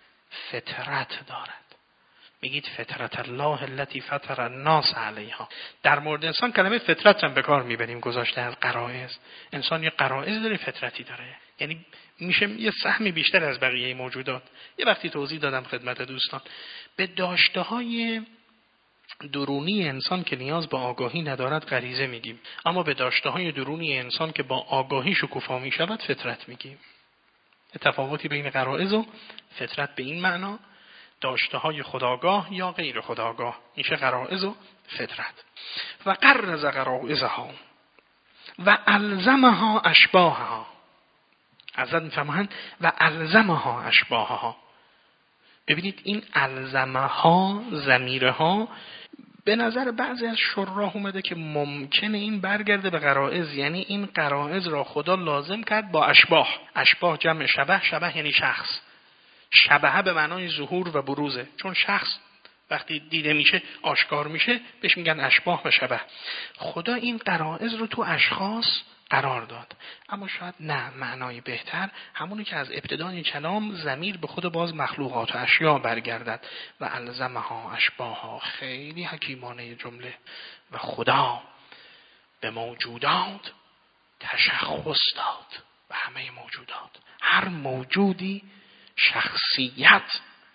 فطرت دارد. میگید فطرت الله التي فطر الناس علیها. در مورد انسان کلمه فطرت هم به کار میبریم گذاشته از قرائز. انسان یه قرائز داره، فطرتی داره. یعنی میشه یه سهمی بیشتر از بقیه موجودات. یه وقتی توضیح دادم خدمت دوستان به داشته های درونی انسان که نیاز به آگاهی ندارد غریزه میگیم، اما به داشته های درونی انسان که با آگاهی شکوفا میشود فطرت میگیم. تفاوتی بین قرائز و فطرت به این معنا داشته های خودآگاه یا غیر خودآگاه میشه قرائز و فطرت. و قرز قرائزها و الزمها اشباهها. حضرت میفرمایند و الزمها اشباهها. ببینید این الزمها، ضمیرها، به نظر بعضی از شراح اومده که ممکنه این برگرده به قرائز. یعنی این قرائز را خدا لازم کرد با اشباه. اشباه جمع شبه. شبه یعنی شخص. شبه به معنای ظهور و بروزه. چون شخص وقتی دیده میشه آشکار میشه بهش میگن اشباه و شبه. خدا این قرائز رو تو اشخاص قرار داد. اما شاید نه، معنای بهتر همونی که از ابتدای کلام ضمیر به خود باز مخلوقات و اشیاء برگردد. و الزمها اشباهها. خیلی حکیمانه جمله. و خدا به موجودات تشخص داد. به همه موجودات، هر موجودی شخصیت،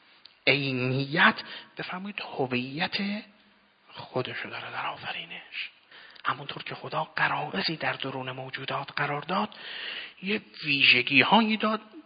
عینیت، بفرمایید هویت خودشو داره در آفرینش. همونطور که خدا قرائزی در درون موجودات قرار داد، یه ویژگی هایی داد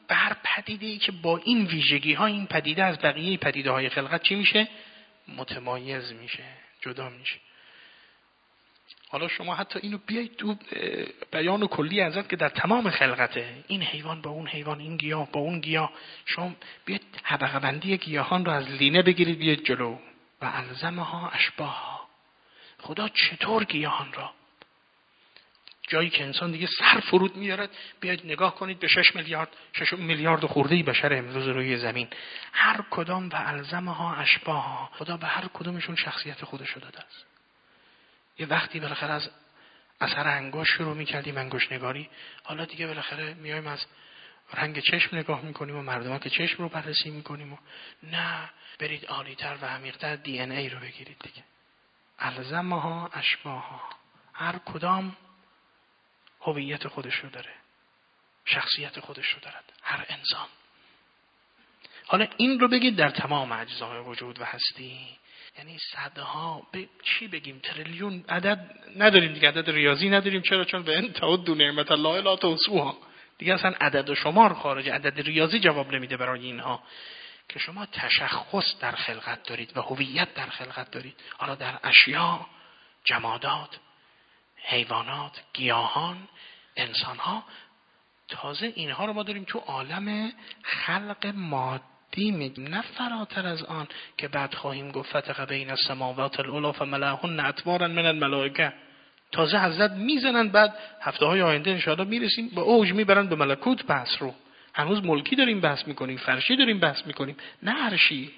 به هر پدیده‌ای که با این ویژگی ها این پدیده از بقیه پدیده های خلقت چی میشه؟ متمایز میشه، جدا میشه. حالا شما حتی اینو بیایید تو بیان کلی ازت که در تمام خلقته، این حیوان با اون حیوان، این گیاه با اون گیاه، شما بیایید طبقه بندی گیاهان رو از لینه بگیرید بیایید جلو و الزمها اشباها. خدا چطور گیاهان را، جایی که انسان دیگه سر فرود میارد، بیاید نگاه کنید به شش میلیارد شش میلیارد خورده‌ای بشر امروز روی زمین، هر کدام و الزمها اشباها، خدا به هر کدومشون شخصیت خودش رو داده است. یه وقتی بالاخره از اثر انگشت شروع می‌کردیم انگشت نگاری، حالا دیگه بالاخره میایم از رنگ چشم نگاه می‌کنیم و مردمان که چشم رو بررسی می‌کنیم و نه، برید عالی‌تر و عمیق‌تر دی ان ای رو بگیرید دیگه. الزمها اشباها، هر کدام هویت خودش رو داره، شخصیت خودش رو دارد هر انسان. حالا این رو بگید در تمام اجزای وجود و هستی، یعنی صدها ب... چی بگیم، تریلیون عدد نداریم دیگه، عدد ریاضی نداریم. چرا؟ چون به ان تعدوا نعمت الله لا تحصوها، دیگه اصلا عدد و شمار خارج عدد ریاضی جواب نمیده برای اینها که شما تشخص در خلقت دارید و هویت در خلقت دارید. حالا در اشیاء، جمادات، حیوانات، گیاهان، انسانها، تازه اینها رو ما داریم تو عالم خلق مادی میگیم، نه فراتر از آن که بعد خواهیم گفت فتق بین السماوات العلی فملأهن اطوارا من الملائکه. تازه حضرت میزنن، بعد هفته های آینده انشاءالله میرسیم با اوج میبرن به ملکوت بحث رو. هنوز ملکی داریم بحث میکنیم، فرشی داریم بحث میکنیم، نه عرشی.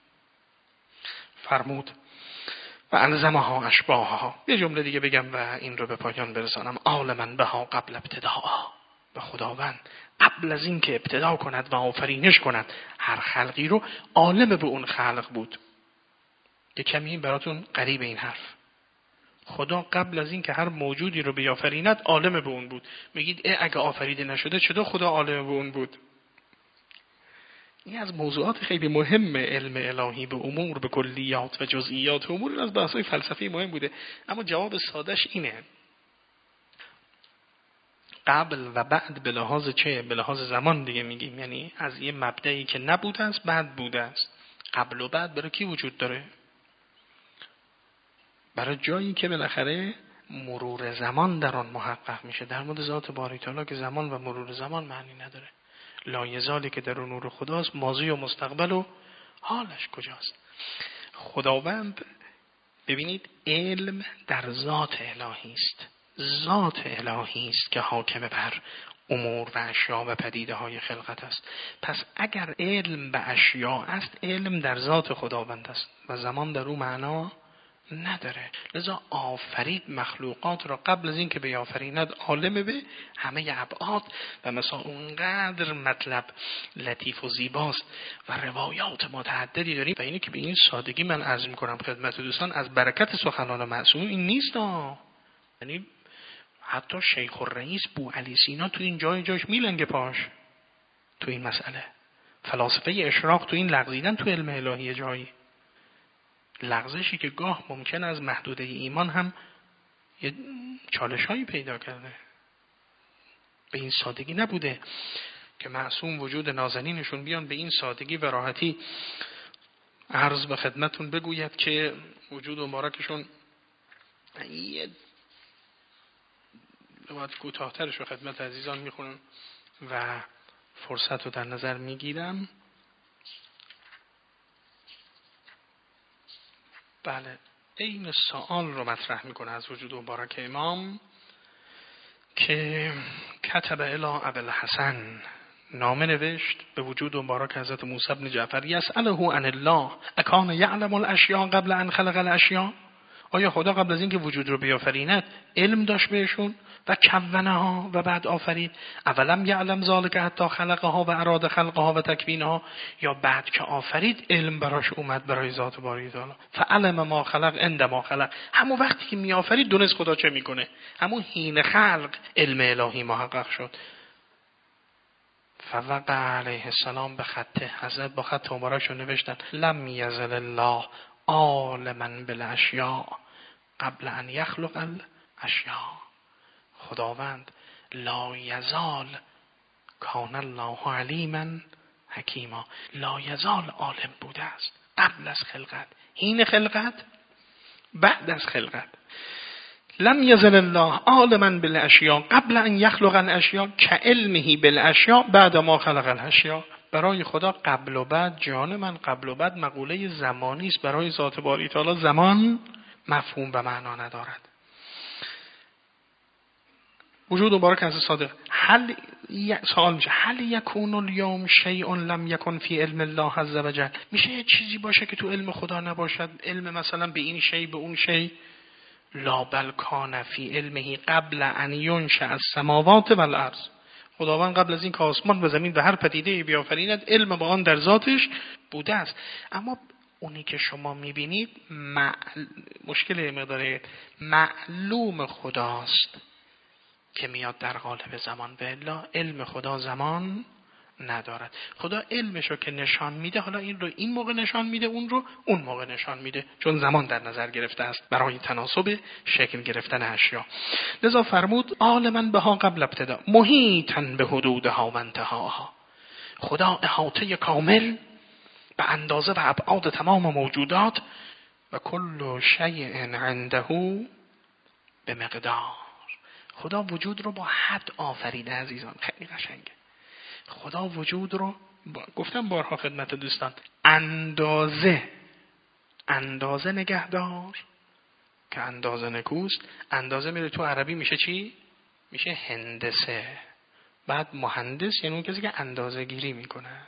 فرمود و الزمها اشباهها. یه جمله دیگه بگم و این رو به پایان برسانم. عالما بها قبل ابتداء، به خداوند قبل از این که ابتدا کند و آفرینش کند هر خلقی رو، عالم به اون خلق بود. یه کمی براتون قریب این حرف. خدا قبل از این که هر موجودی رو بیافریند عالم به اون بود. میگید اگه آفریده نشده چطور خدا عالم به اون بود؟ این از موضوعات خیلی مهم علم الهی، به امور، به کلیات و جزئیات امور، این از بحث‌های فلسفی مهم بوده. اما جواب سادهش اینه: قبل و بعد به لحاظ چه؟ به لحاظ زمان دیگه میگیم، یعنی از یه مبدئی که نبوده است بعد بوده است. قبل و بعد برای کی وجود داره؟ برای جایی که بالاخره مرور زمان در آن محقق میشه. در مورد ذات باری تعالی که زمان و مرور زمان معنی نداره. لایزالی که در نور خداست، ماضی و مستقبل و حالش کجاست؟ خداوند، ببینید، علم در ذات الهی است. ذات الهی است که حاکم بر امور و اشیاء و پدیده های خلقت است. پس اگر علم به اشیاء است، علم در ذات خداوند است و زمان در او معنا نداره. لذا آفرید مخلوقات را قبل از این که بیافریند عالم به همه ابعاد. و مثلا اونقدر مطلب لطیف و زیباست و روایات متعددی داریم و اینه که به این سادگی من عرض میکنم خدمت دوستان، از برکت سخنان معصوم این نیست ها. یعنی حتی شیخ الرئیس بوعلی سینا تو این جای جاش میلنگه پاش تو این مسئله. فلاسفه اشراق تو این لغزیدن تو علم الهی جایی، لغزشی که گاه ممکن از محدوده ایمان هم یه چالش هایی پیدا کرده. به این سادگی نبوده که معصوم وجود نازنینشون بیان به این سادگی و راحتی عرض به خدمتون بگوید که وجود مبارکشون یه باید کوتاه‌ترش رو خدمت عزیزان میخونم و فرصت رو در نظر میگیرم. بله، این سوال رو مطرح میکنه از وجود مبارک امام که کتب الی ابوالحسن، نامه نوشت به وجود مبارک حضرت موسی بن جعفر، یسأله عن الله اکان یعلم الاشیاء قبل ان خلق الاشیاء. آیا خدا قبل از این که وجود رو بیافریند علم داشت بهشون و کونها و بعد آفرید؟ اولم یعلم ذالک حتی خلقها و اراد خلقها و تکوینها، یا بعد که آفرید علم براش اومد برای ذات باری تعالی؟ فعلم ما خلق عند ما خلق، همون وقتی که می آفرید دونست خدا چه میکنه، همون حین خلق علم الهی محقق شد. فوقع علیه السلام به خطه، حضرت با خط مبارکش نوشتن لم یزل الله عالما بالاشیاء قبل ان یخلق الاشیاء. خداوند لا یزال کان الله علیما حکیما. لا یزال عالم بوده است قبل از خلقت، حین خلقت، بعد از خلقت. لم یزل الله عالما بالاشیاء قبل ان یخلق الاشیاء کعلمه بالاشیاء بعد ما خلق الاشیاء. برای خدا قبل و بعد، جان من، قبل و بعد مقوله زمانی است. برای ذات باری تعالی زمان مفهوم و معنا ندارد. وجود مبارک از صادق. هل سوال میشه هل یکون الیوم شیء لم یکن فی علم الله عز وجل؟ میشه یه چیزی باشه که تو علم خدا نباشد؟ علم مثلا به این شی به اون شی؟ لا بل کان فی علمه قبل ان ینشأ السماوات والارض. خداوند قبل از این که آسمان و زمین و هر پدیده بیافریند علم با آن در ذاتش بوده است. اما اونی که شما میبینید مع... مشکل مقدار معلوم خداست که میاد در قالب زمان. به الا علم خدا زمان ندارد. خدا علمشو که نشان میده، حالا این رو این موقع نشان میده، اون رو اون موقع نشان میده، چون زمان در نظر گرفته است برای تناسب شکل گرفتن اشیا. لذا فرمود عالما بها قبل ابتدا محیطا به حدودها و انتهاها. خدا احاطه کامل به اندازه و ابعاد تمام موجودات و کل شیء عنده به مقدار. خدا وجود رو با حد آفریده عزیزان. خیلی قشنگه. خدا وجود رو با... گفتم بارها خدمت دوستان، اندازه اندازه نگهدار که اندازه نکوست. اندازه میره تو عربی میشه چی؟ میشه هندسه. بعد مهندس یعنی اون کسی که اندازه گیری میکنه.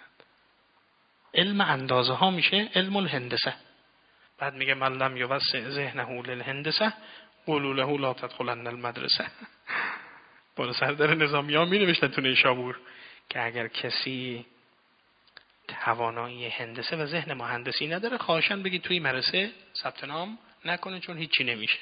علم اندازه ها میشه علم الهندسه. بعد میگه من لم یوسع ذهنه للهندسه قولوا له لا تدخلن المدرسه. بالا سردر نظامی ها می نوشتن تو نیشابور که اگر کسی توانایی هندسه و ذهن مهندسی نداره خواهشاً بگید توی مدرسه ثبت نام نکنه چون هیچی نمیشه.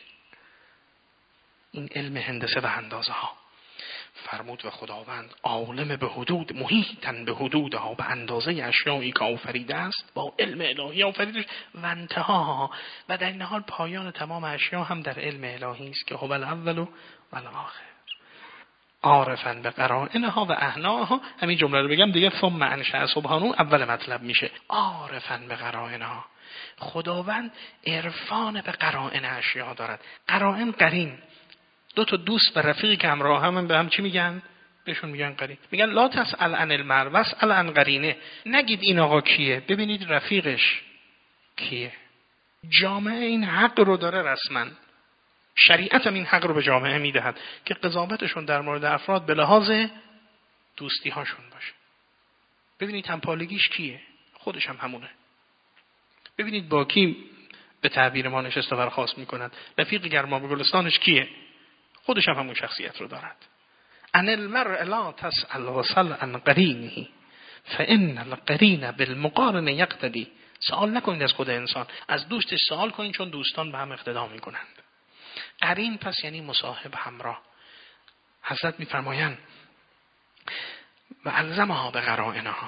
این علم هندسه و اندازه ها. فرمود و خداوند عالم به حدود محیطاً به حدودها، به اندازه اشیایی که آفریده است با علم الهی آفریدش و انتهاها، و در این حال پایان تمام اشیا هم در علم الهی است که هو الاول و الاخر. عارفاً به قرائنها و احناها. همین جمله رو بگم دیگه ثم انشأ سبحانه اول مطلب میشه. عارفاً به قرائنها. خداوند عرفان به قرائن اشیا دارد. قرائن قرین. دو تا دوست و رفیقی که همراه هم به هم چی میگن؟ بهشون میگن قرین. میگن لا تسأل عن المرء واسأل عن قرینه. نگید این آقا کیه، ببینید رفیقش کیه. جامعه این حق رو داره رسما. شریعت هم این حق رو به جامعه میدهد که قضاوتشون در مورد افراد به لحاظ دوستی هاشون باشه. ببینید همپالگیش کیه، خودش هم همونه. ببینید با کی به تعبیر ما نشست و برخاست میکنند. رفیق گرما به گلستانش کیه، خودش هم همون شخصیت رو دارد. ان المرء لا تسأل وسل عن قرینه فان القرین بالمقارنه یقتدی. سوال نکنید از خود انسان، از دوستش سوال کنید، چون دوستان به هم اقتدا میکنند. قرین پس یعنی مصاحب، همراه. حضرت میفرمایند و الزمها به قرائنها،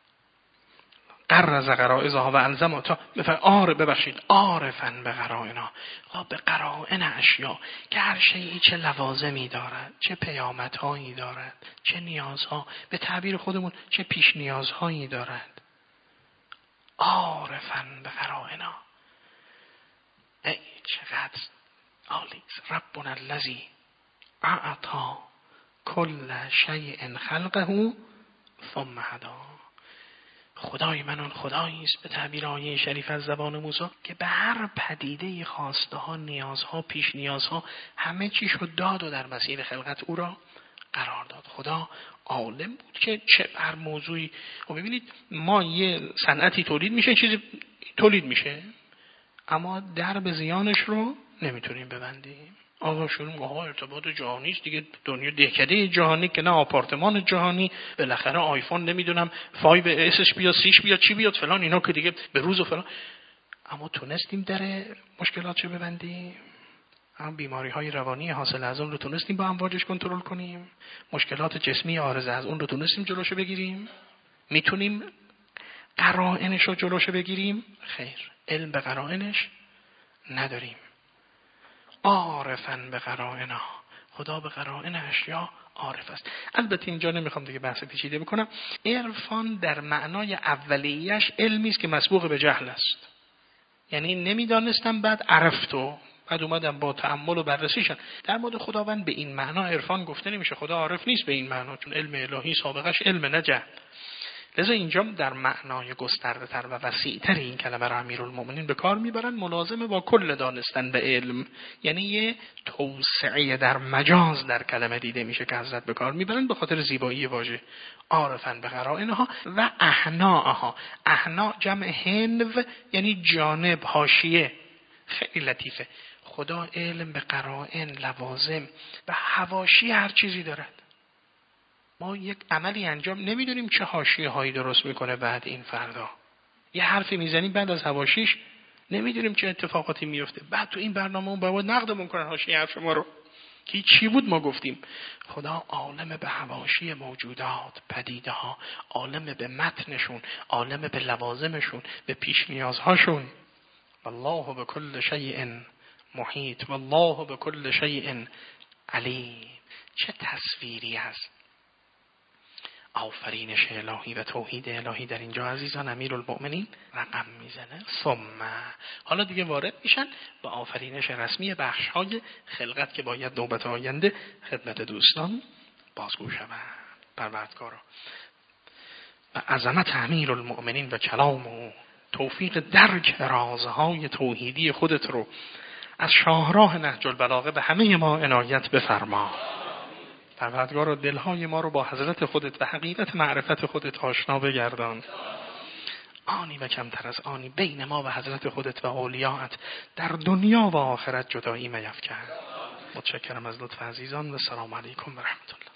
قرز قرائزها و الزمها تا آر ببخشید عارفاً به قرائنها. به قرائن اشیا که هر شیئی چه لوازمی دارد، چه پیامدهایی دارد، چه نیازها، به تعبیر خودمون چه پیش نیازهایی دارد. عارفاً به قرائنها. ای چقدر عالی است. ربنا الذی اعطی کل شیء خلقه ثم هدی. خدای من اون خدایی است به تعبیر آیه شریف از زبان موسی که به هر پدیده خواسته ها، نیازها، پیش نیازها، همه چیش رو داد و در مسیر خلقت او را قرار داد. خدا عالم بود که چه هر موضوعی. و ببینید ما یه صنعتی تولید میشه، چیزی تولید میشه، اما درب زیانش رو نمیتونیم ببندیم. آقا شروع آقا ارتباط جهانی است دیگه، دنیا دهکده جهانی که نه آپارتمان جهانی، بالاخره آیفون نمیدونم فایو اسش بیاد، سیش بیاد، چی بیاد فلان، اینا که دیگه به روز و فلان. اما تونستیم در مشکلات رو ببندیم. هم بیماری های روانی حاصل از اون رو تونستیم با امواجش کنترل کنیم. مشکلات جسمی عارضه از اون رو تونستیم جلوشو بگیریم. میتونیم قرائنش رو جلوشو بگیریم؟ خیر، علم به قرائنش نداریم. عارفاً به قرائنها. خدا به قرائن اشیا عارف است. البته اینجا نمیخوام دیگه بحث پیچیده بکنم. عرفان در معنای اولیه‌اش علمی است که مسبوق به جهل است. یعنی نمیدانستم بعد عرفتو، بعد اومدم با تأمل و بررسیشم. در مورد خداوند به این معنا عرفان گفته نمیشه. خدا عارف نیست به این معنا، چون علم الهی سابقش علم نه جهل. لذا اینجا در معنای گسترده تر و وسیع تر این کلمه را امیرالمؤمنین به کار میبرن، ملازمه با کل دانستن به علم. یعنی یه توسعه در مجاز در کلمه دیده میشه که حضرت به کار میبرن به خاطر زیبایی واژه عارفن به قرائنها و احناها. احنا جمع هنو یعنی جانب، حاشیه. خیلی لطیفه. خدا علم به قرائن، لوازم و حواشی هر چیزی دارد. ما یک عملی انجام نمیدونیم چه حاشیه هایی درست میکنه بعد این فردا. یه حرفی میزنیم بعد از حواشیش نمیدونیم چه اتفاقاتی میفته. بعد تو این برنامه اون باید نقدمون کنن حاشیه حرف ما رو که چی بود ما گفتیم. خدا عالم به حواشی موجودات، پدیده ها، عالم به متنشون، عالم به لوازمشون، به پیش نیازهاشون. والله بكل شیء محیط، والله بكل شیء علیم. چه تصویری است آفرینش الهی و توحید الهی در اینجا عزیزان. امیرالمؤمنین رقم میزنه. ثم حالا دیگه وارد میشن به آفرینش رسمی بخش های خلقت که باید نوبت آینده خدمت دوستان بازگو شود. پروردگارا و عظمت امیرالمؤمنین و کلام و توفیق درک رازهای توحیدی خودت رو از شاهراه نهج البلاغه به همه ما عنایت بفرما. پروردگار دلهای ما رو با حضرت خودت و حقیقت معرفت خودت آشنا بگردان. آنی و کمتر از آنی بین ما و حضرت خودت و اولیاءت در دنیا و آخرت جدایی میفکن. متشکرم از لطف عزیزان و السلام علیکم و رحمت الله.